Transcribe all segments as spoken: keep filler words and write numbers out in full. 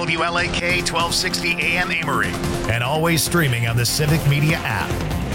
W L A K twelve sixty A M Amory, and always streaming on the Civic Media app.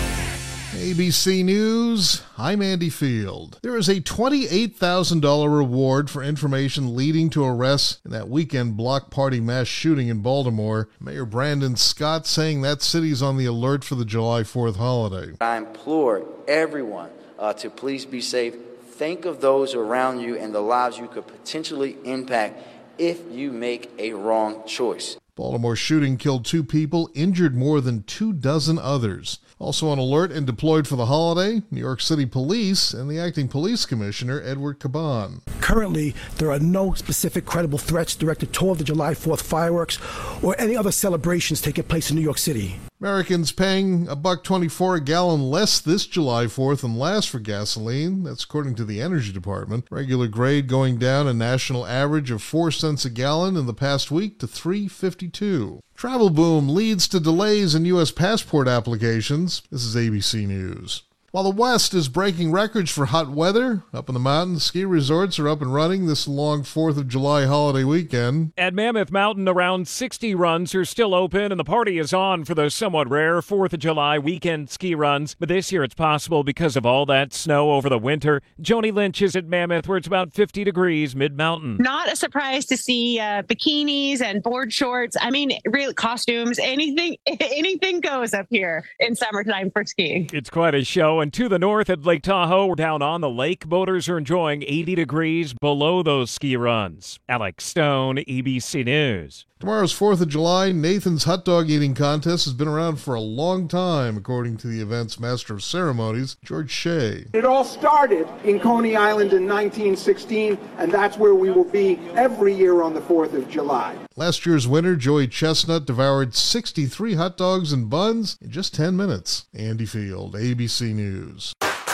A B C News, I'm Andy Field. There is a twenty-eight thousand dollars reward for information leading to arrests in that weekend block party mass shooting in Baltimore. Mayor Brandon Scott saying that city's on the alert for the July fourth holiday. I implore everyone uh, to please be safe. Think of those around you and the lives you could potentially impact if you make a wrong choice. Baltimore shooting killed two people, injured more than two dozen others. Also on alert and deployed for the holiday, New York City Police and the acting police commissioner, Edward Caban. Currently, there are no specific credible threats directed toward the July fourth fireworks or any other celebrations taking place in New York City. Americans paying a buck twenty-four a gallon less this July fourth than last for gasoline. That's according to the Energy Department. Regular grade going down a national average of four cents a gallon in the past week to three fifty-two. Travel boom leads to delays in U S passport applications. This is A B C News. While the West is breaking records for hot weather, up in the mountains, ski resorts are up and running this long fourth of July holiday weekend. At Mammoth Mountain, around sixty runs are still open, and the party is on for the somewhat rare fourth of July weekend ski runs. But this year it's possible because of all that snow over the winter. Joni Lynch is at Mammoth, where it's about fifty degrees mid-mountain. Not a surprise to see uh, bikinis and board shorts. I mean, real costumes, anything, anything goes up here in summertime for skiing. It's quite a show. And to the north at Lake Tahoe, down on the lake, boaters are enjoying eighty degrees below those ski runs. Alex Stone, A B C News. Tomorrow's fourth of July, Nathan's Hot Dog Eating Contest has been around for a long time, according to the event's Master of Ceremonies, George Shea. It all started in Coney Island in nineteen sixteen, and that's where we will be every year on the fourth of July. Last year's winner, Joey Chestnut, devoured sixty-three hot dogs and buns in just ten minutes. Andy Field, A B C News.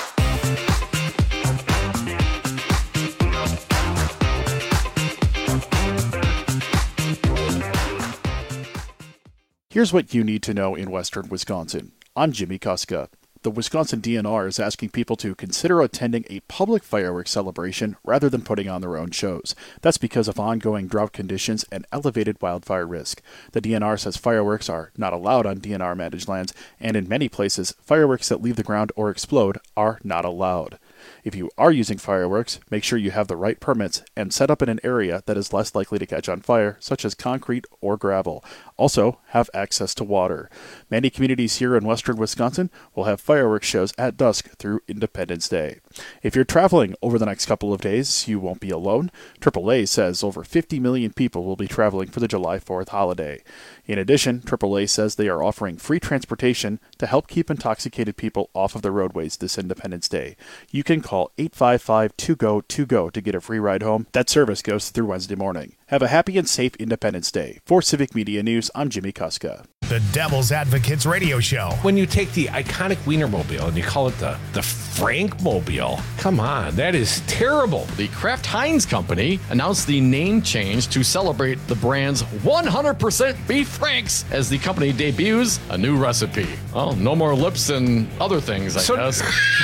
Here's what you need to know in western Wisconsin. I'm Jimmy Kuska. The Wisconsin D N R is asking people to consider attending a public fireworks celebration rather than putting on their own shows. That's because of ongoing drought conditions and elevated wildfire risk. The D N R says fireworks are not allowed on D N R managed lands, and in many places, fireworks that leave the ground or explode are not allowed. If you are using fireworks, make sure you have the right permits and set up in an area that is less likely to catch on fire, such as concrete or gravel. Also, have access to water. Many communities here in western Wisconsin will have fireworks shows at dusk through Independence Day. If you're traveling over the next couple of days, you won't be alone. triple A says over fifty million people will be traveling for the July fourth holiday. In addition, triple A says they are offering free transportation to help keep intoxicated people off of the roadways this Independence Day. You can call eight five five two G O two G O to get a free ride home. That service goes through Wednesday morning. Have a happy and safe Independence Day. For Civic Media News, I'm Jimmy Kuska. The Devil's Advocates Radio Show. When you take the iconic Wienermobile and you call it the, the Frankmobile, come on, that is terrible. The Kraft Heinz Company announced the name change to celebrate the brand's one hundred percent beef Franks as the company debuts a new recipe. Oh, no more lips and other things, I So- guess.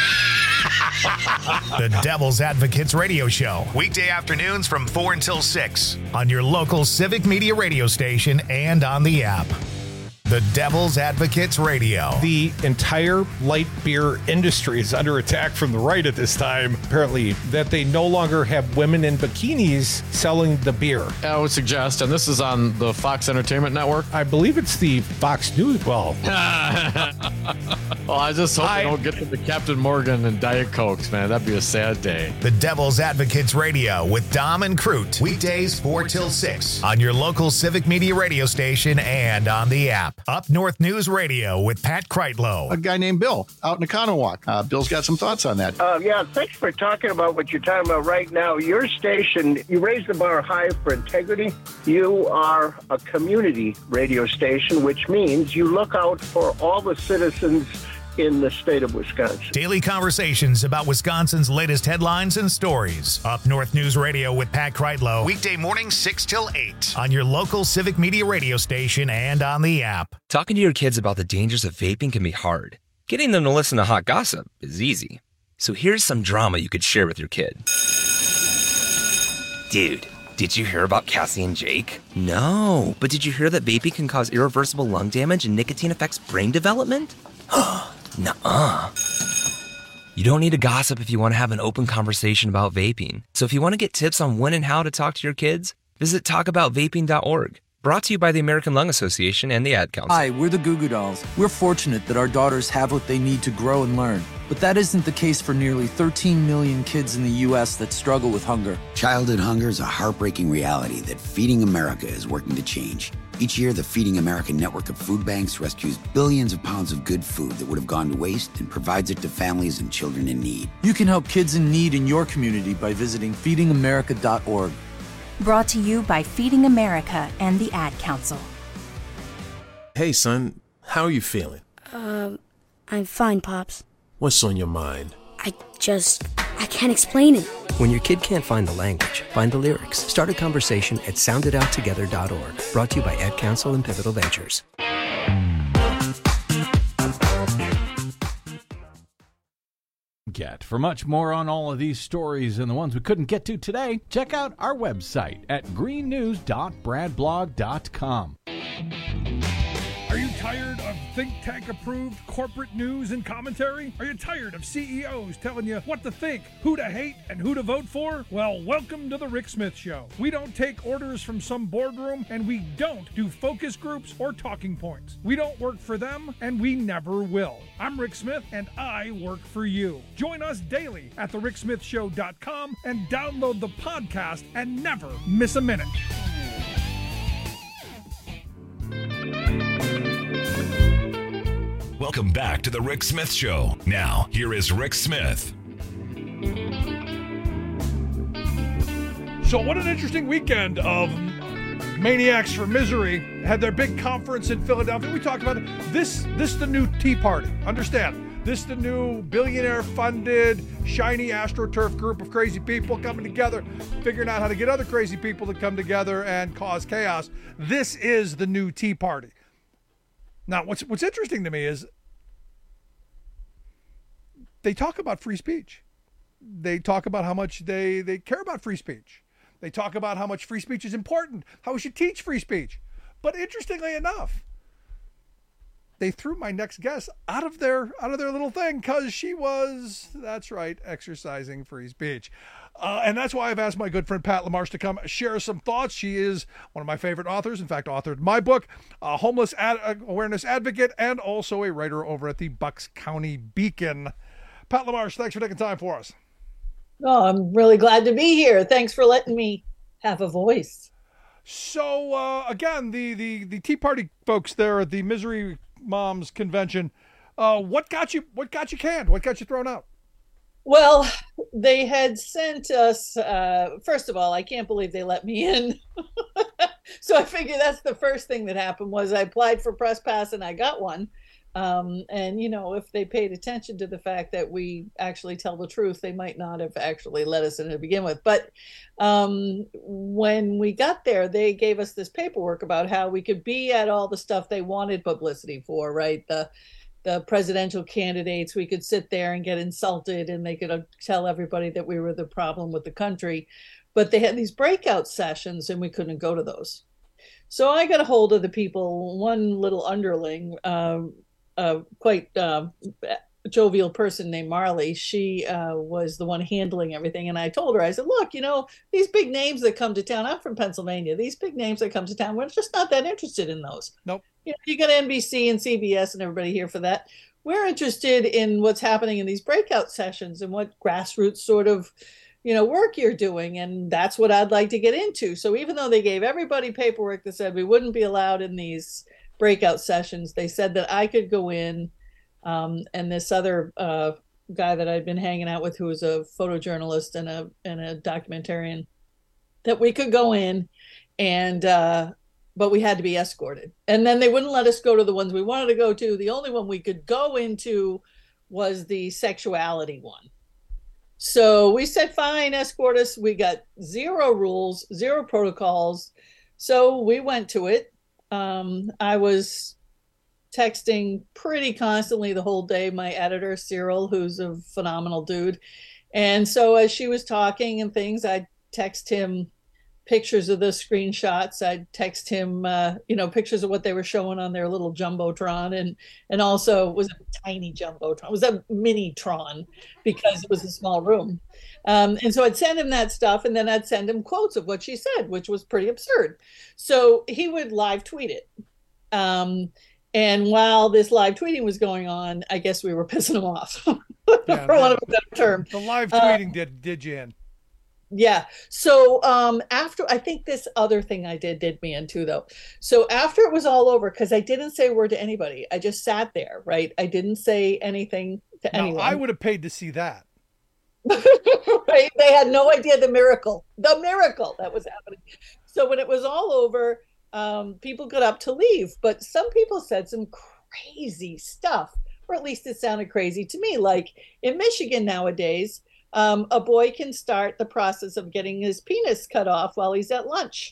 The Devil's Advocates Radio Show. Weekday afternoons from four until six on your local Civic Media radio station and on the app. The Devil's Advocates Radio. The entire light beer industry is under attack from the right at this time, apparently, that they no longer have women in bikinis selling the beer. I would suggest, and this is on the Fox Entertainment Network. I believe it's the Fox News. Well, Well, I just hope I- they don't get to the Captain Morgan and Diet Cokes, man. That'd be a sad day. The Devil's Advocates Radio with Dom and Crute. Weekdays four till six on your local Civic Media radio station and on the app. Up North News Radio with Pat Kreitlow. A guy named Bill out in Economowoc. Uh, Bill's got some thoughts on that. Uh, yeah, thanks for talking about what you're talking about right now. Your station, you raise the bar high for integrity. You are a community radio station, which means you look out for all the citizens in the state of Wisconsin. Daily conversations about Wisconsin's latest headlines and stories. Up North News Radio with Pat Kreitlow. Weekday mornings six till eight on your local Civic Media radio station and on the app. Talking to your kids about the dangers of vaping can be hard. Getting them to listen to hot gossip is easy. So here's some drama you could share with your kid. Dude, Did you hear about Cassie and Jake? No. But did you hear that vaping can cause irreversible lung damage and nicotine affects brain development? Nuh-uh. You don't need to gossip if you want to have an open conversation about vaping. So if you want to get tips on when and how to talk to your kids, visit talk about vaping dot org. Brought to you by the American Lung Association and the Ad Council. Hi, we're the Goo Goo Dolls. We're fortunate that our daughters have what they need to grow and learn. But that isn't the case for nearly thirteen million kids in the U S that struggle with hunger. Childhood hunger is a heartbreaking reality that Feeding America is working to change. Each year, the Feeding America network of food banks rescues billions of pounds of good food that would have gone to waste and provides it to families and children in need. You can help kids in need in your community by visiting feeding america dot org. Brought to you by Feeding America and the Ad Council. Hey, son, how are you feeling? Um, I'm fine, Pops. What's on your mind? I just, I can't explain it. When your kid can't find the language, find the lyrics. Start a conversation at sound it out together dot org. Brought to you by Ad Council and Pivotal Ventures. Get. For much more on all of these stories and the ones we couldn't get to today, check out our website at green news dot brad blog dot com. Are you tired of think tank approved corporate news and commentary? Are you tired of C E Os telling you what to think, who to hate, and who to vote for? Well, welcome to the Rick Smith Show. We don't take orders from some boardroom, and we don't do focus groups or talking points. We don't work for them, and we never will. I'm Rick Smith, and I work for you. Join us daily at the rick smith show dot com and download the podcast and never miss a minute. Welcome back to the Rick Smith Show. Now, here is Rick Smith. So what an interesting weekend of Maniacs for Misery. Had their big conference in Philadelphia. We talked about it. This, this is the new Tea Party. Understand, this is the new billionaire-funded, shiny AstroTurf group of crazy people coming together, figuring out how to get other crazy people to come together and cause chaos. This is the new Tea Party. Now, what's what's interesting to me is they talk about free speech. They talk about how much they, they care about free speech. They talk about how much free speech is important, how we should teach free speech. But interestingly enough, they threw my next guest out of their out of their little thing because she was, that's right, exercising free speech. Uh, and that's why I've asked my good friend Pat LaMarche to come share some thoughts. She is one of my favorite authors, in fact, authored my book, a homeless ad- awareness advocate, and also a writer over at the Bucks County Beacon. Pat LaMarche, thanks for taking time for us. Oh, I'm really glad to be here. Thanks for letting me have a voice. So, uh, again, the, the, the Tea Party folks there at the Misery Moms Convention, uh, what got you, what got you canned? What got you thrown out? Well, they had sent us, uh, first of all, I can't believe they let me in. So I figure that's the first thing that happened was I applied for Press Pass and I got one. Um, and, you know, if they paid attention to the fact that we actually tell the truth, they might not have actually let us in to begin with. But um, when we got there, they gave us this paperwork about how we could be at all the stuff they wanted publicity for, right? The the presidential candidates, we could sit there and get insulted and they could uh, tell everybody that we were the problem with the country. But they had these breakout sessions and we couldn't go to those. So I got a hold of the people, one little underling, um, uh, quite uh, jovial person named Marley. She uh, was the one handling everything. And I told her, I said, look, you know, these big names that come to town, I'm from Pennsylvania, these big names that come to town, we're just not that interested in those. Nope. You know, you got N B C and C B S and everybody here for that. We're interested in what's happening in these breakout sessions and what grassroots sort of, you know, work you're doing. And that's what I'd like to get into. So even though they gave everybody paperwork that said we wouldn't be allowed in these breakout sessions, they said that I could go in. Um, and this other uh, guy that I'd been hanging out with, who was a photojournalist and a and a documentarian, that we could go in, and uh, but we had to be escorted. And then they wouldn't let us go to the ones we wanted to go to. The only one we could go into was the sexuality one. So we said, fine, escort us. We got zero rules, zero protocols. So we went to it. Um, I was texting pretty constantly the whole day my editor, Cyril, who's a phenomenal dude. And so as she was talking and things, I'd text him pictures of the screenshots. I'd text him, uh, you know, pictures of what they were showing on their little Jumbotron, and and also it was a tiny Jumbotron. It was a mini Tron because it was a small room. Um, and so I'd send him that stuff, and then I'd send him quotes of what she said, which was pretty absurd. So he would live tweet it. Um, and while this live tweeting was going on, I guess we were pissing him off, Yeah, for want of a better term. The live Uh, tweeting did did you in. Yeah. So um, after, I think this other thing I did did me in too, though. So after it was all over, because I didn't say a word to anybody, I just sat there, right? I didn't say anything to Now, anyone. I would have paid to see that. Right? They had no idea the miracle, the miracle that was happening. So when it was all over, um, people got up to leave, but some people said some crazy stuff, or at least it sounded crazy to me. Like in Michigan nowadays, um, a boy can start the process of getting his penis cut off while he's at lunch.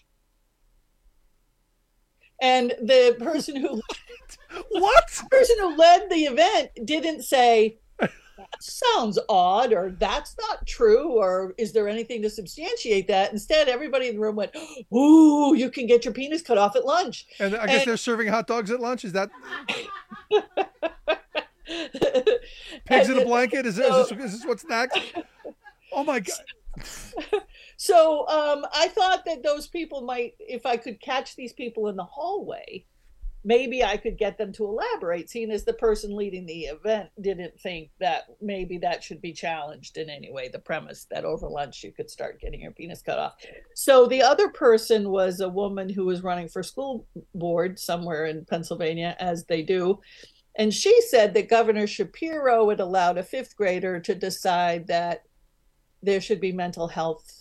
And the person who what the person who led the event didn't say, that sounds odd, or that's not true, or is there anything to substantiate that? Instead, everybody in the room went, ooh, you can get your penis cut off at lunch. And I guess And- they're serving hot dogs at lunch. Is that pigs in a blanket? Is, this, is, this, is this what's next? Oh my God. So um, I thought that those people might, if I could catch these people in the hallway, maybe I could get them to elaborate, seeing as the person leading the event didn't think that maybe that should be challenged in any way, the premise that over lunch you could start getting your penis cut off. So the other person was a woman who was running for school board somewhere in Pennsylvania, as they do. And she said that Governor Shapiro had allowed a fifth grader to decide that there should be mental health,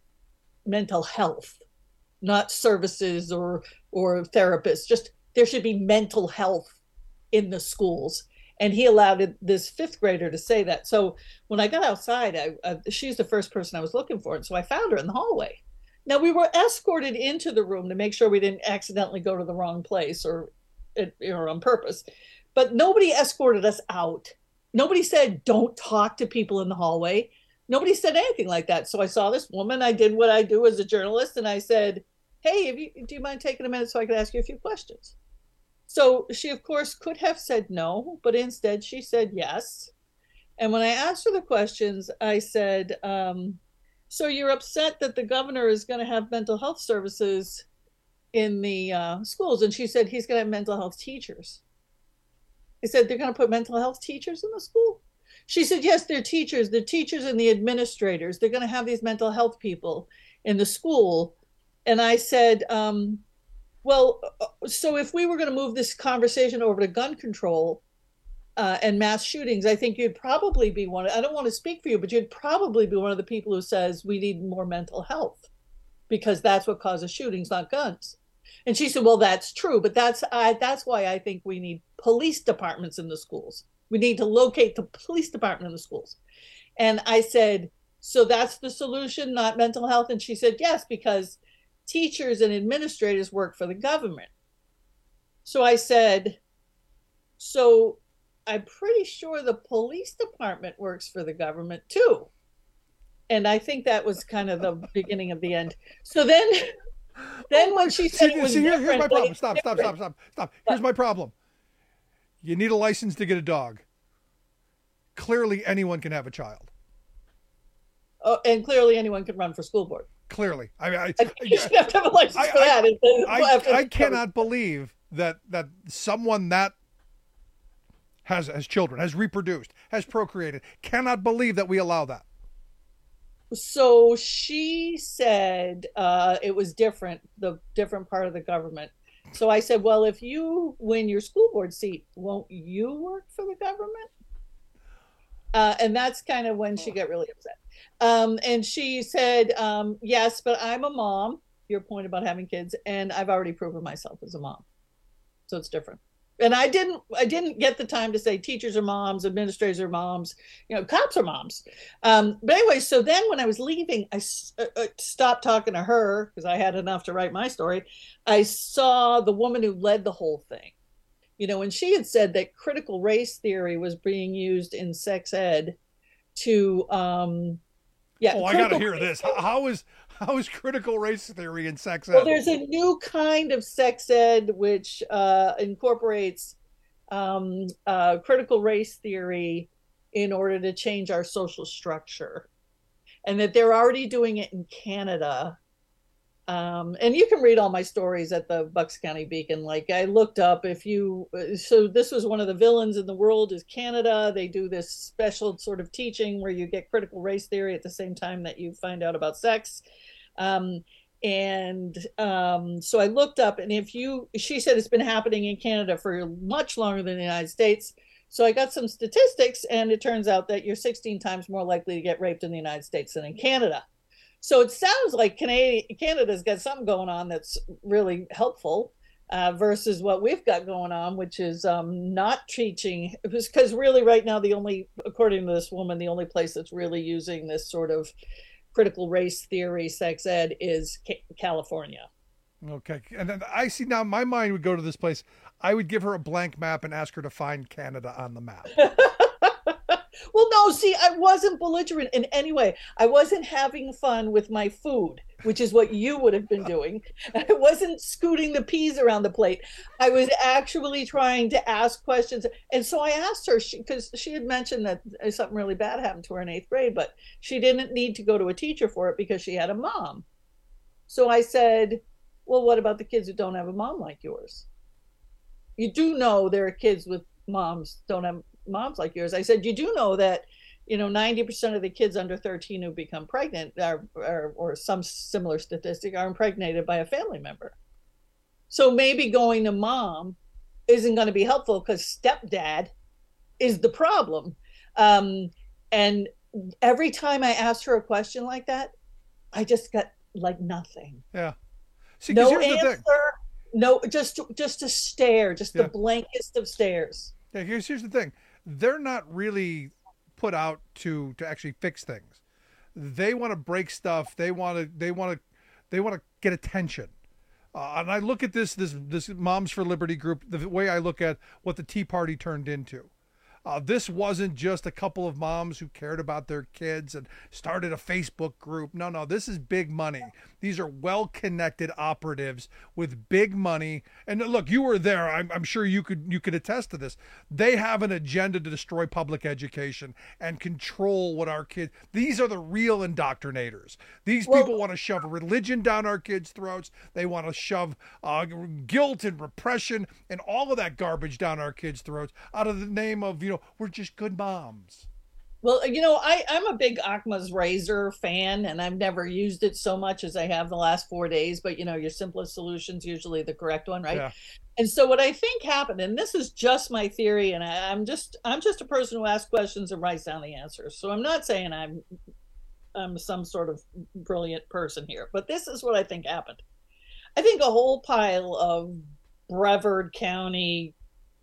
mental health, not services or or therapists, just there should be mental health in the schools. And he allowed this fifth grader to say that. So when I got outside, I, I, she's the first person I was looking for. And so I found her in the hallway. Now, we were escorted into the room to make sure we didn't accidentally go to the wrong place or, or on purpose. But nobody escorted us out. Nobody said, don't talk to people in the hallway. Nobody said anything like that. So I saw this woman. I did what I do as a journalist. And I said, hey, if you, do you mind taking a minute so I could ask you a few questions? So she, of course, could have said no, but instead she said yes. And when I asked her the questions, I said, um, so you're upset that the governor is going to have mental health services in the uh, schools? And she said, he's going to have mental health teachers. I said, they're going to put mental health teachers in the school? She said, yes, they're teachers. They're teachers and the administrators. They're going to have these mental health people in the school. And I said, um, well, so if we were going to move this conversation over to gun control uh, and mass shootings, I think you'd probably be one. I don't want to speak for you, but you'd probably be one of the people who says we need more mental health because that's what causes shootings, not guns. And she said, well, that's true, but that's I, that's why I think we need police departments in the schools. We need to locate the police department in the schools. And I said, so that's the solution, not mental health? And she said, yes, because teachers and administrators work for the government. So I said, so I'm pretty sure the police department works for the government too. And I think that was kind of the beginning of the end. So then, then when she said See, it was see, here- here's my different, problem. but Stop, it's stop, stop, different. stop, stop. Here's my problem. You need a license to get a dog. Clearly, anyone can have a child. Oh, and clearly anyone can run for school board. Clearly, I mean, I, You should have to have a license I, for that. It's- it's I, after I, I the- cannot believe that that someone that has has children, has reproduced, has procreated, cannot believe that we allow that. So she said uh, it was different, the different part of the government. So I said, well, if you win your school board seat, won't you work for the government? Uh, and that's kind of when she got really upset. Um, and she said, um, yes, but I'm a mom, your point about having kids, and I've already proven myself as a mom. So it's different. And I didn't, I didn't get the time to say teachers are moms, administrators are moms, you know, cops are moms. Um, but anyway, so then when I was leaving, I s- uh, uh, stopped talking to her because I had enough to write my story. I saw the woman who led the whole thing, you know, and she had said that critical race theory was being used in sex ed to, um, yeah. Oh, I got to critical hear race this. How, how is How is critical race theory in sex ed? Well, there's a new kind of sex ed which uh, incorporates um, uh, critical race theory in order to change our social structure, and that they're already doing it in Canada. Um, and you can read all my stories at the Bucks County Beacon. Like I looked up if you, so this was one of the villains in the world is Canada. They do this special sort of teaching where you get critical race theory at the same time that you find out about sex. Um, and um, so I looked up, and if you, she said it's been happening in Canada for much longer than the United States. So I got some statistics, and it turns out that you're sixteen times more likely to get raped in the United States than in Canada. So it sounds like Canada, Canada's got something going on that's really helpful uh, versus what we've got going on, which is um, not teaching. Because really right now, the only, according to this woman, the only place that's really using this sort of critical race theory, sex ed, is ca- California. Okay. And then I see now my mind would go to this place. I would give her a blank map and ask her to find Canada on the map. Well, no, see, I wasn't belligerent in any way. I wasn't having fun with my food, which is what you would have been doing. I wasn't scooting the peas around the plate. I was actually trying to ask questions. And so I asked her, because she, she had mentioned that something really bad happened to her in eighth grade, but she didn't need to go to a teacher for it because she had a mom. So I said, well, what about the kids who don't have a mom like yours? You do know there are kids with moms don't have moms like yours. I said, you do know that, you know, ninety percent of the kids under thirteen who become pregnant are, are, or some similar statistic are impregnated by a family member. So maybe going to mom isn't going to be helpful because stepdad is the problem. Um, and every time I asked her a question like that, I just got like nothing. Yeah. See, no here's answer. the thing. No, just just a stare, just Yeah. the blankest of stares. Yeah, here's here's the thing. They're not really put out to to actually fix things. They want to break stuff. They want to they want to they want to get attention. Uh, and I look at this this this Moms for Liberty group the way I look at what the Tea Party turned into. Uh, this wasn't just a couple of moms who cared about their kids and started a Facebook group. No, no, this is big money. These are well-connected operatives with big money. And look, you were there. I'm, I'm sure you could you could attest to this. They have an agenda to destroy public education and control what our kids. These are the real indoctrinators. These Well- people want to shove religion down our kids' throats. They want to shove uh, guilt and repression and all of that garbage down our kids' throats out of the name of, you know, we're just good moms. Well, you know, I, I'm a big Acma's razor fan, and I've never used it so much as I have the last four days. But, you know, your simplest solution's usually the correct one, right? Yeah. And so what I think happened, and this is just my theory, and I, I'm just I'm just a person who asks questions and writes down the answers. So I'm not saying I'm I'm some sort of brilliant person here, but this is what I think happened. I think a whole pile of Brevard County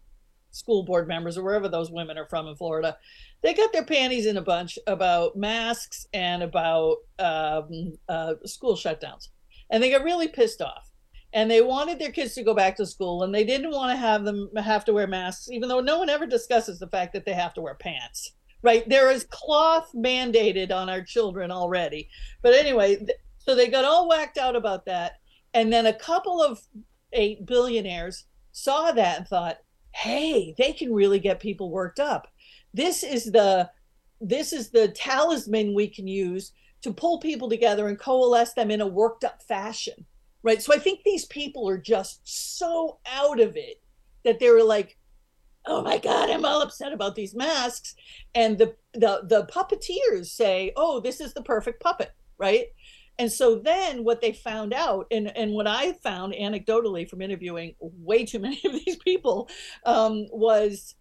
school board members or wherever those women are from in Florida, they got their panties in a bunch about masks and about um, uh, school shutdowns. And they got really pissed off. And they wanted their kids to go back to school, and they didn't want to have them have to wear masks, even though no one ever discusses the fact that they have to wear pants, right? There is cloth mandated on our children already. But anyway, th- so they got all whacked out about that. And then a couple of eight billionaires saw that and thought, hey, they can really get people worked up. This is the this is the talisman we can use to pull people together and coalesce them in a worked up fashion, right? So I think these people are just so out of it that they were like, oh my God, I'm all upset about these masks. And the the the puppeteers say, oh, this is the perfect puppet, right? And so then what they found out, and, and what I found anecdotally from interviewing way too many of these people, um, was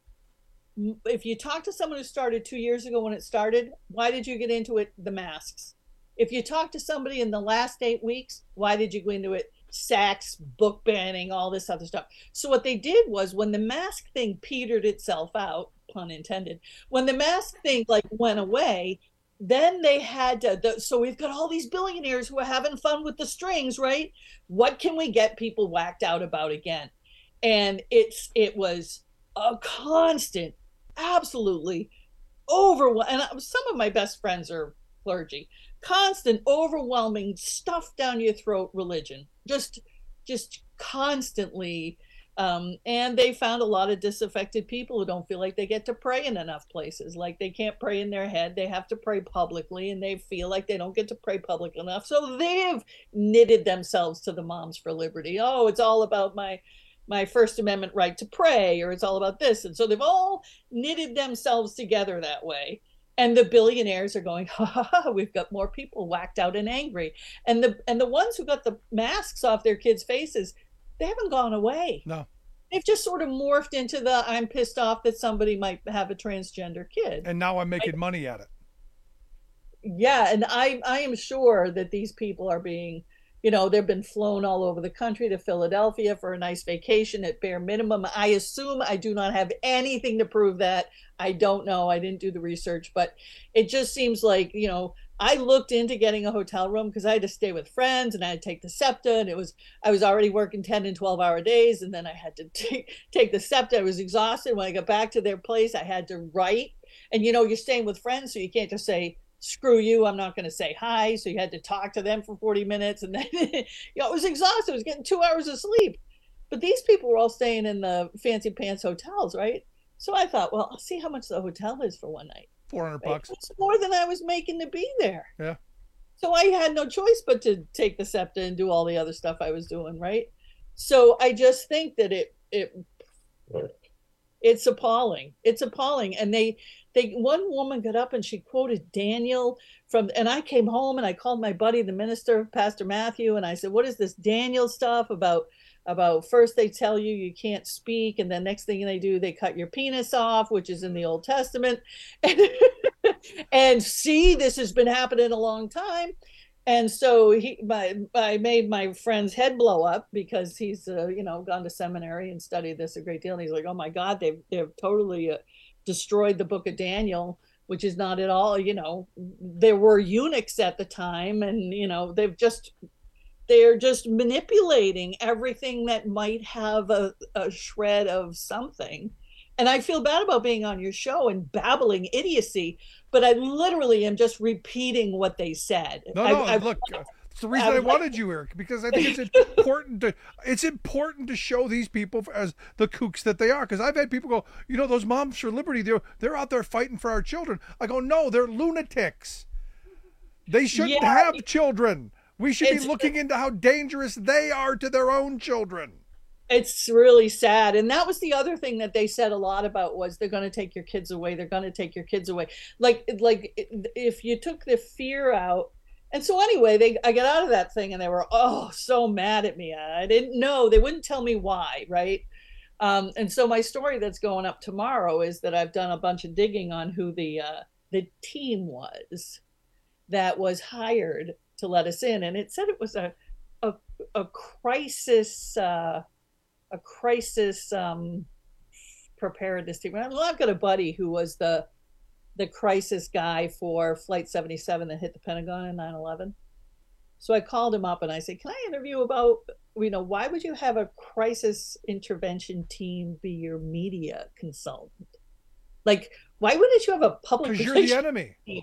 if you talk to someone who started two years ago when it started, why did you get into it? The masks. If you talk to somebody in the last eight weeks, why did you go into it? Sacks, book banning, all this other stuff. So what they did was when the mask thing petered itself out, pun intended, when the mask thing like went away, then they had to, the, so we've got all these billionaires who are having fun with the strings, right? What can we get people whacked out about again? And it's, it was a constant, absolutely overwhelming. And some of my best friends are clergy. constant, overwhelming, stuff down your throat religion, just, just constantly. Um, and they found a lot of disaffected people who don't feel like they get to pray in enough places. Like they can't pray in their head. They have to pray publicly, and they feel like they don't get to pray public enough. So they've knitted themselves to the Moms for Liberty. Oh, it's all about my my First Amendment right to pray, or it's all about this. And so they've all knitted themselves together that way. And the billionaires are going, ha ha ha, we've got more people whacked out and angry. And the and the ones who got the masks off their kids' faces, they haven't gone away. No. They've just sort of morphed into the I'm pissed off that somebody might have a transgender kid. And now I'm making I, money at it. Yeah, and I I am sure that these people are being, you know, they've been flown all over the country to Philadelphia for a nice vacation at bare minimum. I assume, I do not have anything to prove that. I don't know. I didn't do the research, but it just seems like, you know, I looked into getting a hotel room because I had to stay with friends and I had to take the SEPTA, and it was, I was already working ten and twelve hour days, and then I had to take, take the SEPTA. I was exhausted. When I got back to their place, I had to write. And, you know, you're staying with friends, so you can't just say, screw you, I'm not going to say hi. So you had to talk to them for forty minutes. And then, you know, I was exhausted. I was getting two hours of sleep. But these people were all staying in the fancy pants hotels, right? So I thought, well, I'll see how much the hotel is for one night. four hundred bucks. It's more than I was making to be there. Yeah. So I had no choice but to take the SEPTA and do all the other stuff I was doing, right? So I just think that it it it's appalling. It's appalling. And they they one woman got up and she quoted Daniel from, and I came home and I called my buddy, the minister, Pastor Matthew, and I said, what is this Daniel stuff about? About first they tell you you can't speak, and then next thing they do, they cut your penis off, which is in the Old Testament. And, and see, this has been happening a long time. And so he, my, I made my friend's head blow up because he's, uh, you know, gone to seminary and studied this a great deal. And he's like, oh my God, they've, they've totally uh, destroyed the book of Daniel, which is not at all, you know, there were eunuchs at the time, and, you know, they've just, they're just manipulating everything that might have a, a shred of something. And I feel bad about being on your show and babbling idiocy, but I literally am just repeating what they said. No, no, I, I, look, uh, it's the reason I, I wanted you, Eric, because I think it's important to it's important to show these people as the kooks that they are. Because I've had people go, you know, those Moms for Liberty, they're they're out there fighting for our children. I go, no, they're lunatics. They shouldn't yeah, have children. We should be looking into how dangerous they are to their own children. It's really sad. And that was the other thing that they said a lot about was they're going to take your kids away. They're going to take your kids away. Like, like if you took the fear out. And so anyway, they I got out of that thing and they were, oh, so mad at me. I didn't know. They wouldn't tell me why, right? Um, and so my story that's going up tomorrow is that I've done a bunch of digging on who the uh, the team was that was hired to let us in. And it said it was a a, a crisis uh, a crisis um, preparedness team. Well, I've got a buddy who was the the crisis guy for Flight seventy-seven that hit the Pentagon in nine eleven. So I called him up and I said, can I interview about, you know, why would you have a crisis intervention team be your media consultant? Like, why wouldn't you have a public Because you're the enemy. Team?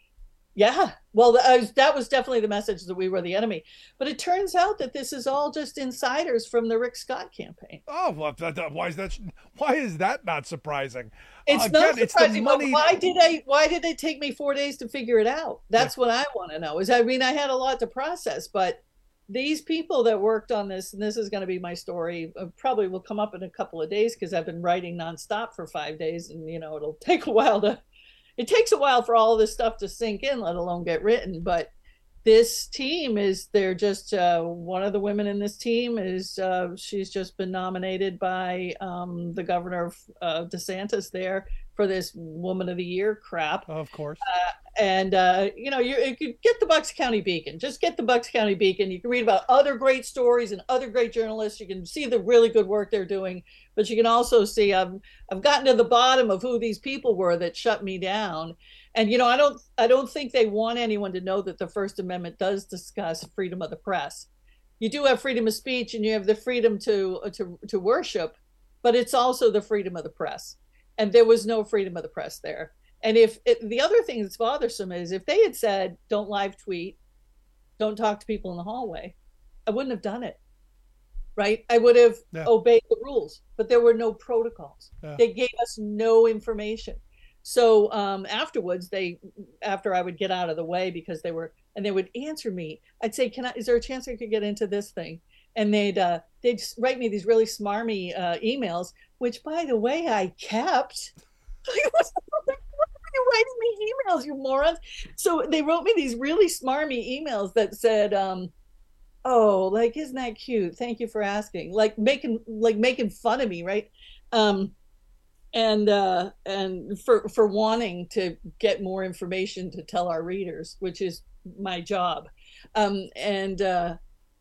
Yeah, well, that was, that was definitely the message that we were the enemy. But it turns out that this is all just insiders from the Rick Scott campaign. Oh, well, that, that, why is that? Why is that not surprising? It's uh, again, not surprising. It's the money. But why did I? Why did it take me four days to figure it out? That's yeah. what I want to know. Is I mean, I had a lot to process, but these people that worked on this, and this is going to be my story, uh, probably will come up in a couple of days because I've been writing nonstop for five days, and you know it'll take a while to. It takes a while for all this stuff to sink in, let alone get written. But this team is, they're just, uh, one of the women in this team is, uh, she's just been nominated by um, the governor of uh, DeSantis there for this Woman of the Year crap. Of course. Uh, and, uh, you know, you, you could get the Bucks County Beacon. Just get the Bucks County Beacon. You can read about other great stories and other great journalists. You can see the really good work they're doing. But you can also see I've, I've gotten to the bottom of who these people were that shut me down. And, you know, I don't I don't think they want anyone to know that the First Amendment does discuss freedom of the press. You do have freedom of speech and you have the freedom to to to worship, but it's also the freedom of the press. And there was no freedom of the press there. And if it, the other thing that's bothersome is if they had said, don't live tweet, don't talk to people in the hallway, I wouldn't have done it. Right? I would have yeah. obeyed the rules, but there were no protocols. Yeah. They gave us no information. So um, afterwards, they, after I would get out of the way because they were, and they would answer me, I'd say, "Can I? Is there a chance I could get into this thing?" And they'd uh, they'd write me these really smarmy uh, emails, which, by the way, I kept. You're writing me emails, you morons. So they wrote me these really smarmy emails that said, um, "Oh, like, isn't that cute? Thank you for asking." Like making like making fun of me, right? Um, and uh, and for for wanting to get more information to tell our readers, which is my job. Um, and uh,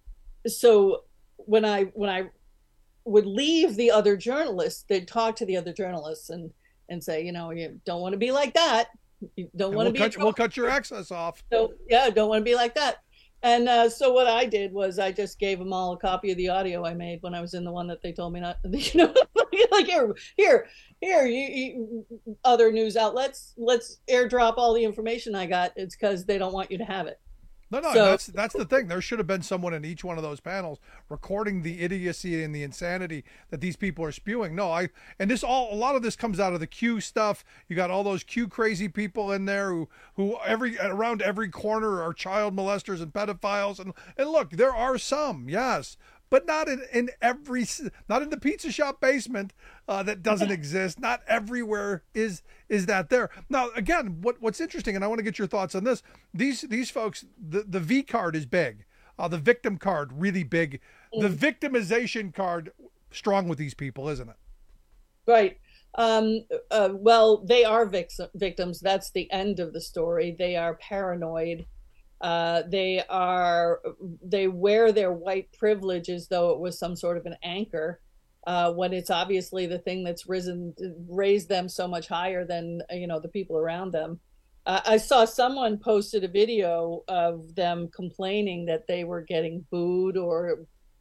so when I when I would leave the other journalists, they'd talk to the other journalists and and say, you know, you don't want to be like that. You don't want to we'll be. Cut, we'll cut your access off. So yeah, don't want to be like that. And uh, so what I did was I just gave them all a copy of the audio I made when I was in the one that they told me not. You know, like here, here, here, you, you, other news outlets, let's airdrop all the information I got. It's because they don't want you to have it. No, no, so, that's that's the thing. There should have been someone in each one of those panels recording the idiocy and the insanity that these people are spewing. No, I and this all a lot of this comes out of the Q stuff. You got all those Q crazy people in there who who every around every corner are child molesters and pedophiles. And and look, there are some, yes, but not in, in every, not in the pizza shop basement uh, that doesn't exist. Not everywhere is is that there. Now, again, what what's interesting, and I want to get your thoughts on this. These these folks, the, the V card is big. Uh, the victim card, really big. The victimization card, strong with these people, isn't it? Right. Um, uh, well, they are vic- victims. That's the end of the story. They are paranoid. Uh, they are, they wear their white privilege as though it was some sort of an anchor, uh, when it's obviously the thing that's risen, raised them so much higher than, you know, the people around them. Uh, I saw someone posted a video of them complaining that they were getting booed or,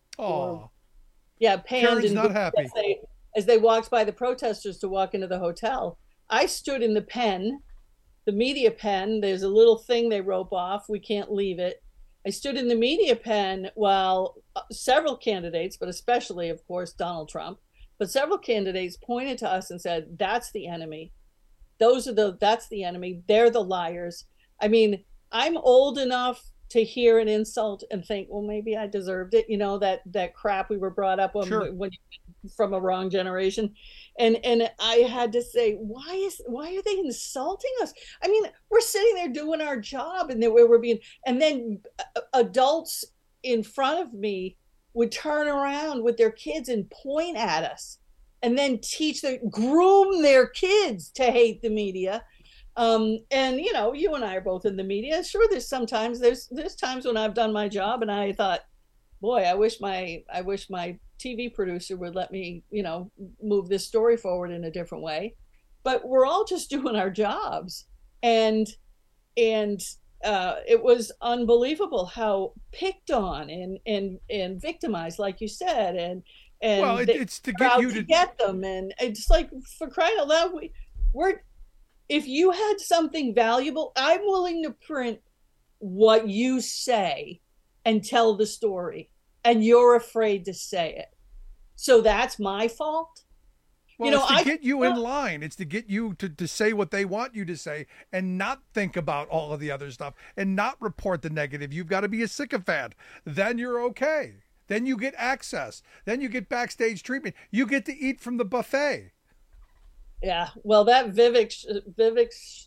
or yeah, panned Karen's and not happy. As they, as they walked by the protesters to walk into the hotel. I stood in the pen. The media pen, there's a little thing they rope off. We can't leave it. I stood in the media pen while several candidates, but especially, of course, Donald Trump, but several candidates pointed to us and said, that's the enemy. Those are the, that's the enemy. They're the liars. I mean, I'm old enough to hear an insult and think, well, maybe I deserved it. You know, that, that crap we were brought up on sure. when from a wrong generation. And and I had to say, why is why are they insulting us? I mean, we're sitting there doing our job, and then we were being, and then adults in front of me would turn around with their kids and point at us, and then teach their groom their kids to hate the media. Um, and you know, you and I are both in the media. Sure, there's sometimes there's there's times when I've done my job, and I thought, boy, I wish my I wish my T V producer would let me, you know, move this story forward in a different way. But we're all just doing our jobs. And and uh, it was unbelievable how picked on and and and victimized, like you said, and and well, it, it's to get you to... to get them. And it's like, for crying out loud, we, we're if you had something valuable, I'm willing to print what you say and tell the story, and you're afraid to say it. So that's my fault. Well, you know, it's to I, get you in line. It's to get you to, to say what they want you to say and not think about all of the other stuff and not report the negative. You've got to be a sycophant. Then you're okay. Then you get access. Then you get backstage treatment. You get to eat from the buffet. Yeah. Well, that Vivek, Vivek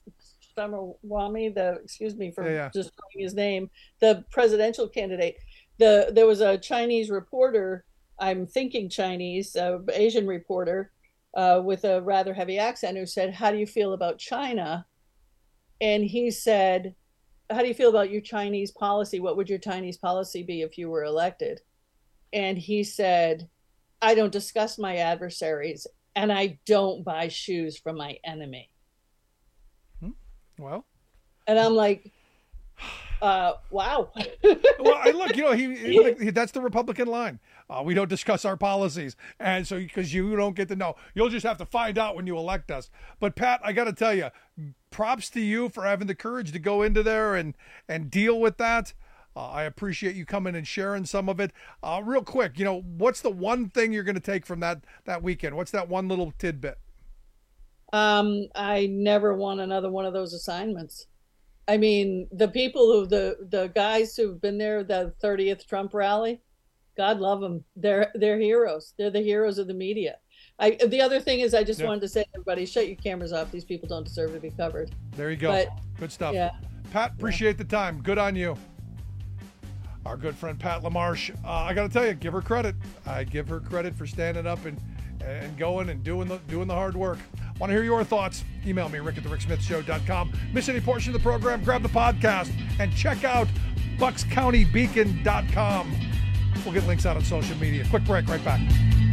Ramaswamy, the, excuse me for yeah, yeah. just calling his name, the presidential candidate, the there was a Chinese reporter, I'm thinking Chinese, uh, Asian reporter uh, with a rather heavy accent who said, how do you feel about China? And he said, how do you feel about your Chinese policy? What would your Chinese policy be if you were elected? And he said, I don't discuss my adversaries, and I don't buy shoes from my enemy. Hmm. Well. And I'm like, Uh, wow. Well, I look, you know, he, he that's the Republican line. Uh, we don't discuss our policies, and so because you don't get to know, you'll just have to find out when you elect us. But Pat, I got to tell you, props to you for having the courage to go into there and and deal with that. Uh, I appreciate you coming and sharing some of it. Uh, real quick, you know, what's the one thing you're going to take from that that weekend? What's that one little tidbit? Um, I never want another one of those assignments. I mean, the people who the the guys who've been there, the thirtieth Trump rally, God love them. They're they're heroes. They're the heroes of the media. I the other thing is, I just yeah. wanted to say to everybody, shut your cameras off. These people don't deserve to be covered. There you go. But, good stuff. Yeah. Pat, appreciate yeah. the time. Good on you. Our good friend Pat LaMarche. Uh, I got to tell you, give her credit. I give her credit for standing up and and going and doing the doing the hard work. Want to hear your thoughts? Email me, rick at the rick smith show dot com. Miss any portion of the program, grab the podcast and check out bucks county beacon dot com. We'll get links out on social media. Quick break, right back.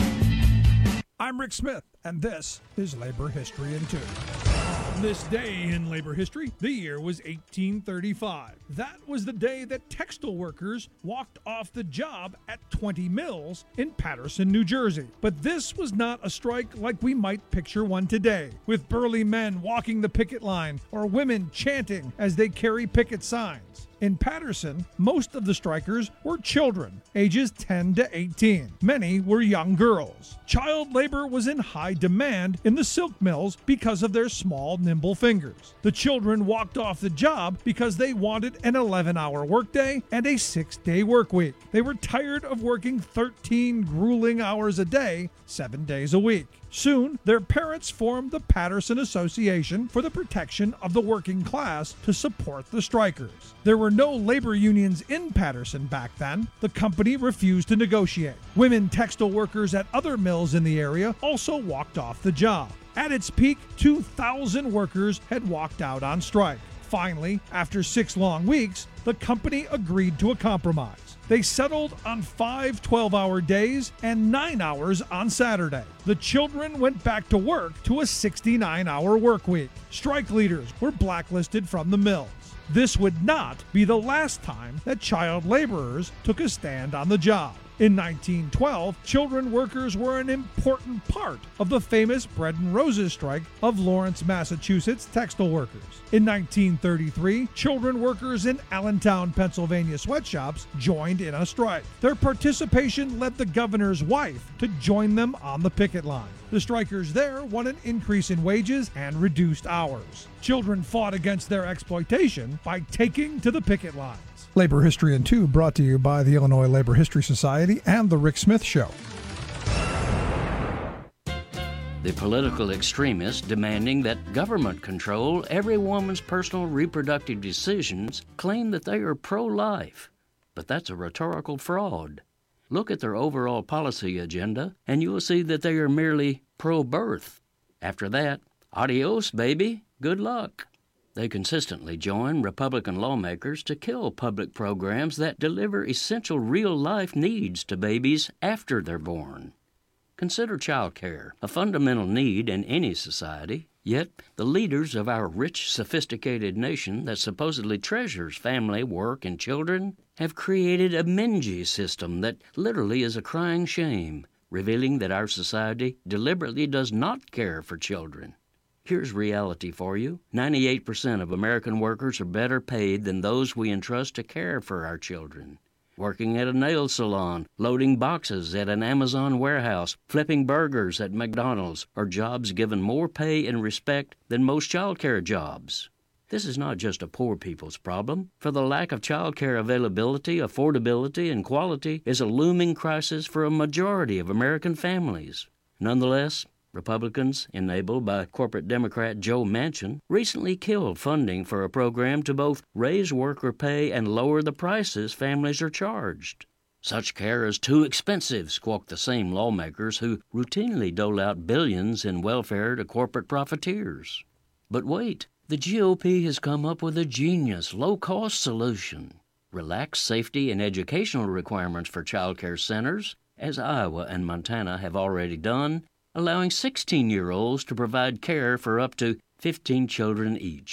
I'm Rick Smith, and this is Labor History in Two. This day in labor history, the year was eighteen thirty-five. That was the day that textile workers walked off the job at twenty mills in Paterson, New Jersey. But this was not a strike like we might picture one today, with burly men walking the picket line or women chanting as they carry picket signs. In Paterson, most of the strikers were children, ages ten to eighteen. Many were young girls. Child labor was in high demand in the silk mills because of their small, nimble fingers. The children walked off the job because they wanted an eleven-hour workday and a six-day work week. They were tired of working thirteen grueling hours a day, seven days a week. Soon, their parents formed the Paterson Association for the Protection of the Working Class to support the strikers. There were no labor unions in Paterson back then. The company refused to negotiate. Women textile workers at other mills in the area also walked off the job. At its peak, two thousand workers had walked out on strike. Finally, after six long weeks, the company agreed to a compromise. They settled on five twelve-hour days and nine hours on Saturday. The children went back to work to a sixty-nine-hour work week. Strike leaders were blacklisted from the mills. This would not be the last time that child laborers took a stand on the job. In nineteen twelve, children workers were an important part of the famous Bread and Roses strike of Lawrence, Massachusetts textile workers. In nineteen thirty-three, children workers in Allentown, Pennsylvania sweatshops joined in a strike. Their participation led the governor's wife to join them on the picket line. The strikers there won an increase in wages and reduced hours. Children fought against their exploitation by taking to the picket lines. Labor History in Two brought to you by the Illinois Labor History Society and The Rick Smith Show. The political extremists demanding that government control every woman's personal reproductive decisions claim that they are pro-life. But that's a rhetorical fraud. Look at their overall policy agenda, and you will see that they are merely pro-birth. After that, adios, baby, good luck. They consistently join Republican lawmakers to kill public programs that deliver essential real-life needs to babies after they're born. Consider child care, a fundamental need in any society. Yet, the leaders of our rich, sophisticated nation that supposedly treasures family, work, and children have created a Menji system that literally is a crying shame, revealing that our society deliberately does not care for children. Here's reality for you. ninety-eight percent of American workers are better paid than those we entrust to care for our children. Working at a nail salon, loading boxes at an Amazon warehouse, flipping burgers at McDonald's are jobs given more pay and respect than most child care jobs. This is not just a poor people's problem, for the lack of child care availability, affordability, and quality is a looming crisis for a majority of American families. Nonetheless, Republicans, enabled by corporate Democrat Joe Manchin, recently killed funding for a program to both raise worker pay and lower the prices families are charged. Such care is too expensive, squawk the same lawmakers who routinely dole out billions in welfare to corporate profiteers. But wait, the G O P has come up with a genius, low-cost solution. Relax safety and educational requirements for child care centers, as Iowa and Montana have already done, allowing sixteen-year-olds to provide care for up to fifteen children each.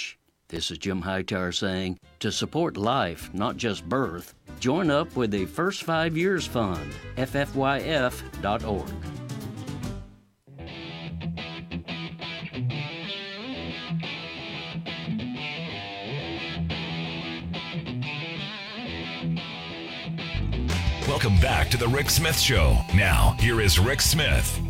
This is Jim Hightower saying, to support life, not just birth, join up with the First Five Years Fund, F F Y F dot org. Welcome back to the Rick Smith Show. Now, here is Rick Smith.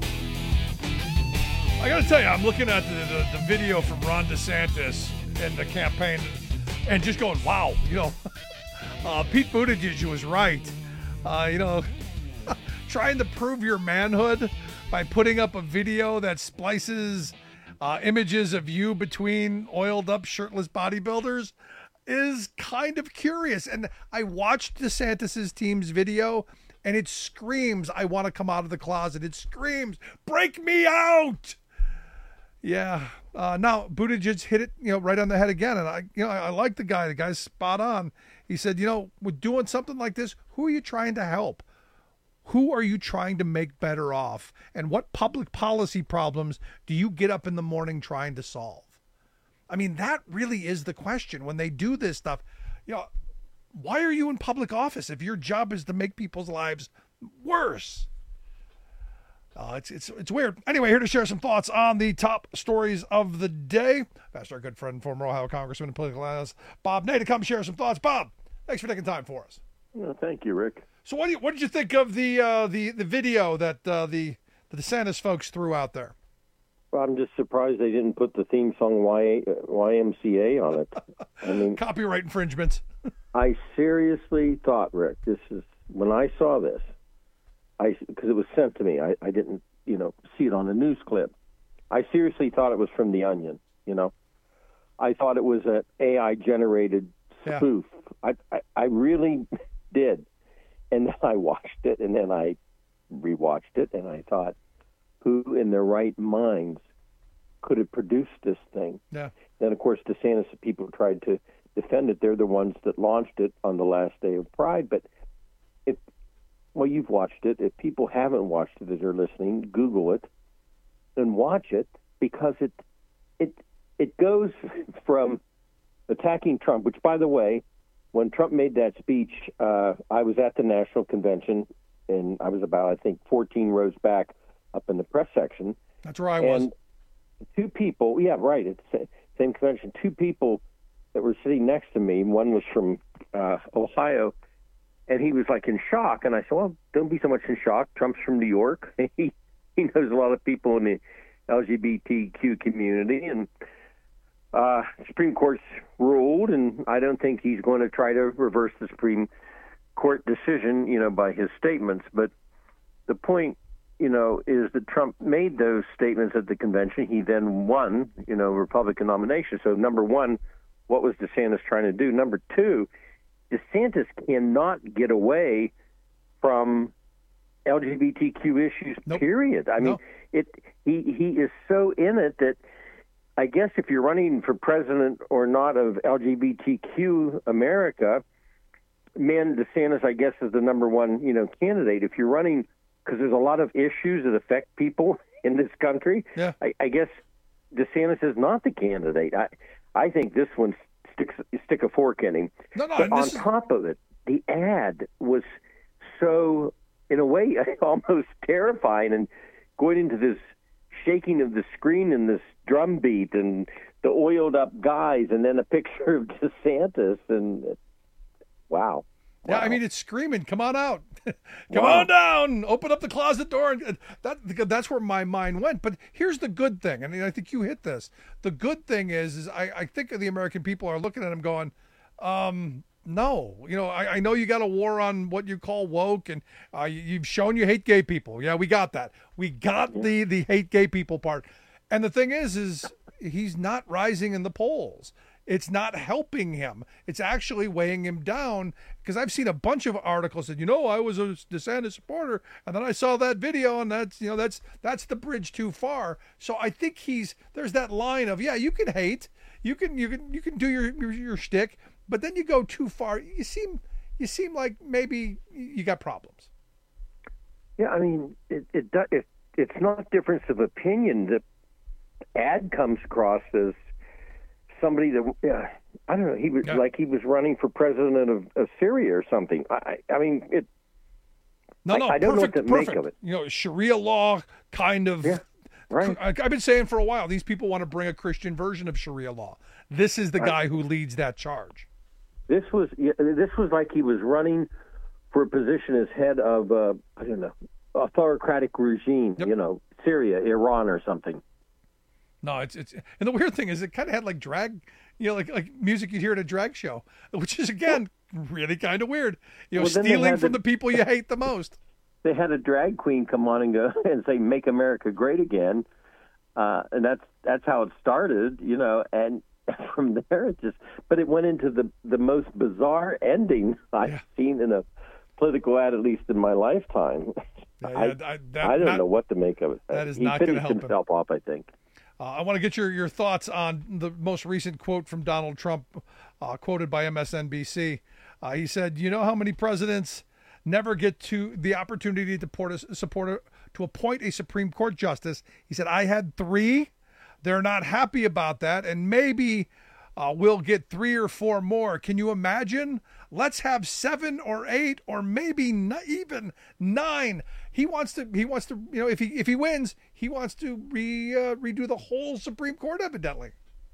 I got to tell you, I'm looking at the, the, the video from Ron DeSantis and the campaign and just going, wow, you know, uh, Pete Buttigieg was right. Uh, you know, trying to prove your manhood by putting up a video that splices uh, images of you between oiled up shirtless bodybuilders is kind of curious. And I watched DeSantis's team's video and it screams, I want to come out of the closet. It screams, break me out. Yeah. Uh, now Buttigieg hit it, you know, right on the head again. And I, you know, I, I like the guy. The guy's spot on. He said, you know, with doing something like this, who are you trying to help? Who are you trying to make better off? And what public policy problems do you get up in the morning trying to solve? I mean, that really is the question when they do this stuff. You know, why are you in public office if your job is to make people's lives worse? Uh, it's it's it's weird. Anyway, here to share some thoughts on the top stories of the day. That's our good friend, former Ohio Congressman and political analyst Bob Ney, to come share some thoughts. Bob, thanks for taking time for us. Well, thank you, Rick. So, what do you, what did you think of the uh, the the video that uh, the the DeSantis folks threw out there? Well, I'm just surprised they didn't put the theme song Y M C A on it. I mean, copyright infringement. I seriously thought, Rick, this is when I saw this. I because it was sent to me. I, I didn't, you know, see it on the news clip. I seriously thought it was from The Onion. You know, I thought it was an A I generated spoof. Yeah. I, I I really did, and then I watched it, and then I rewatched it, and I thought, who in their right minds could have produced this thing? Yeah. Then of course DeSantis, people tried to defend it. They're the ones that launched it on the last day of Pride, but if Well, you've watched it. If people haven't watched it as they're listening, Google it and watch it, because it it it goes from attacking Trump, which, by the way, when Trump made that speech, uh, I was at the national convention, and I was about, I think, fourteen rows back up in the press section. That's where I and was. Two people, yeah, right, at the same convention, two people that were sitting next to me, one was from uh, Ohio, and he was like in shock. And I said, well, don't be so much in shock. Trump's from New York. he he knows a lot of people in the L G B T Q community. And uh, Supreme Court's ruled, and I don't think he's going to try to reverse the Supreme Court decision, you know, by his statements. But the point, you know, is that Trump made those statements at the convention. He then won, you know, Republican nomination. So, number one, what was DeSantis trying to do? Number two, DeSantis cannot get away from L G B T Q issues, nope. period. I mean, no. it he he is so in it that I guess if you're running for president or not of L G B T Q America, man, DeSantis, I guess, is the number one, you know, candidate. If you're running, because there's a lot of issues that affect people in this country, yeah. I, I guess DeSantis is not the candidate. I I think this one sticks stick a fork in him. No, no, but on is... top of it, the ad was so, in a way, almost terrifying, and going into this shaking of the screen and this drum beat and the oiled up guys, and then a picture of DeSantis, and wow. Yeah, wow. I mean, it's screaming, come on out. Come wow. on down. Open up the closet door. And that that's where my mind went. But here's the good thing, and I think you hit this. The good thing is, is I, I think the American people are looking at him going, um, no. You know, I, I know you got a war on what you call woke, and uh, you've shown you hate gay people. Yeah, we got that. We got yeah. the, the hate gay people part. And the thing is, is he's not rising in the polls. It's not helping him. It's actually weighing him down, because I've seen a bunch of articles that, you know, I was a DeSantis supporter, and then I saw that video, and that's, you know, that's that's the bridge too far. So I think he's there's that line of, yeah, you can hate, you can you can you can do your your, your shtick, but then you go too far. You seem you seem like maybe you got problems. Yeah, I mean, it it, it it's not difference of opinion. The ad comes across as somebody that uh, I don't know. He was yeah. like he was running for president of, of Syria or something. I, I mean, it. No, no, I, I don't perfect, know what to perfect. make of it. You know, Sharia law kind of. Yeah, right. I, I've been saying for a while, these people want to bring a Christian version of Sharia law. This is the guy I, who leads that charge. This was this was like he was running for a position as head of uh, I don't know autocratic regime. Yep. You know, Syria, Iran, or something. No, it's it's and the weird thing is it kind of had like drag, you know, like like music you'd hear at a drag show, which is again really kind of weird. You know, well, stealing from the, the people you hate the most. They had a drag queen come on and go and say "Make America Great Again," uh, and that's that's how it started, you know. And from there, it just but it went into the the most bizarre ending I've yeah. seen in a political ad, at least in my lifetime. Yeah, yeah, I, I, that, I don't not, know what to make of it. That is he not going to help himself him. off, I think. Uh, I want to get your, your thoughts on the most recent quote from Donald Trump, uh, quoted by M S N B C. Uh, he said, "You know how many presidents never get to the opportunity to support a, support a, to appoint a Supreme Court justice?" He said, "I had three. They're not happy about that, and maybe uh, we'll get three or four more. Can you imagine? Let's have seven or eight or maybe not even nine." He wants to. He wants to. You know, if he if he wins, he wants to re uh, redo the whole Supreme Court. Evidently,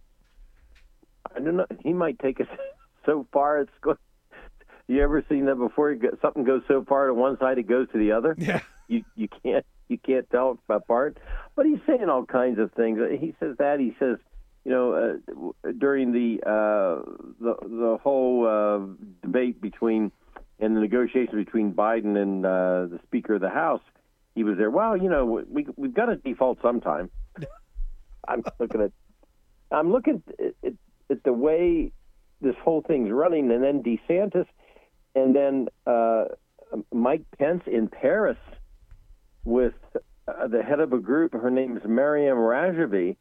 I don't know. He might take us so far. It's going. You ever seen that before? You get, something goes so far to one side, it goes to the other. Yeah. You you can't you can't tell it apart. But he's saying all kinds of things. He says that. He says, you know, uh, during the uh, the the whole uh, debate between. In the negotiations between Biden and uh, the Speaker of the House, he was there. Well, you know, we we've got to default sometime. I'm looking at, I'm looking at, at, at the way this whole thing's running, and then DeSantis, and then uh, Mike Pence in Paris with uh, the head of a group. Her name is Maryam Rajavi,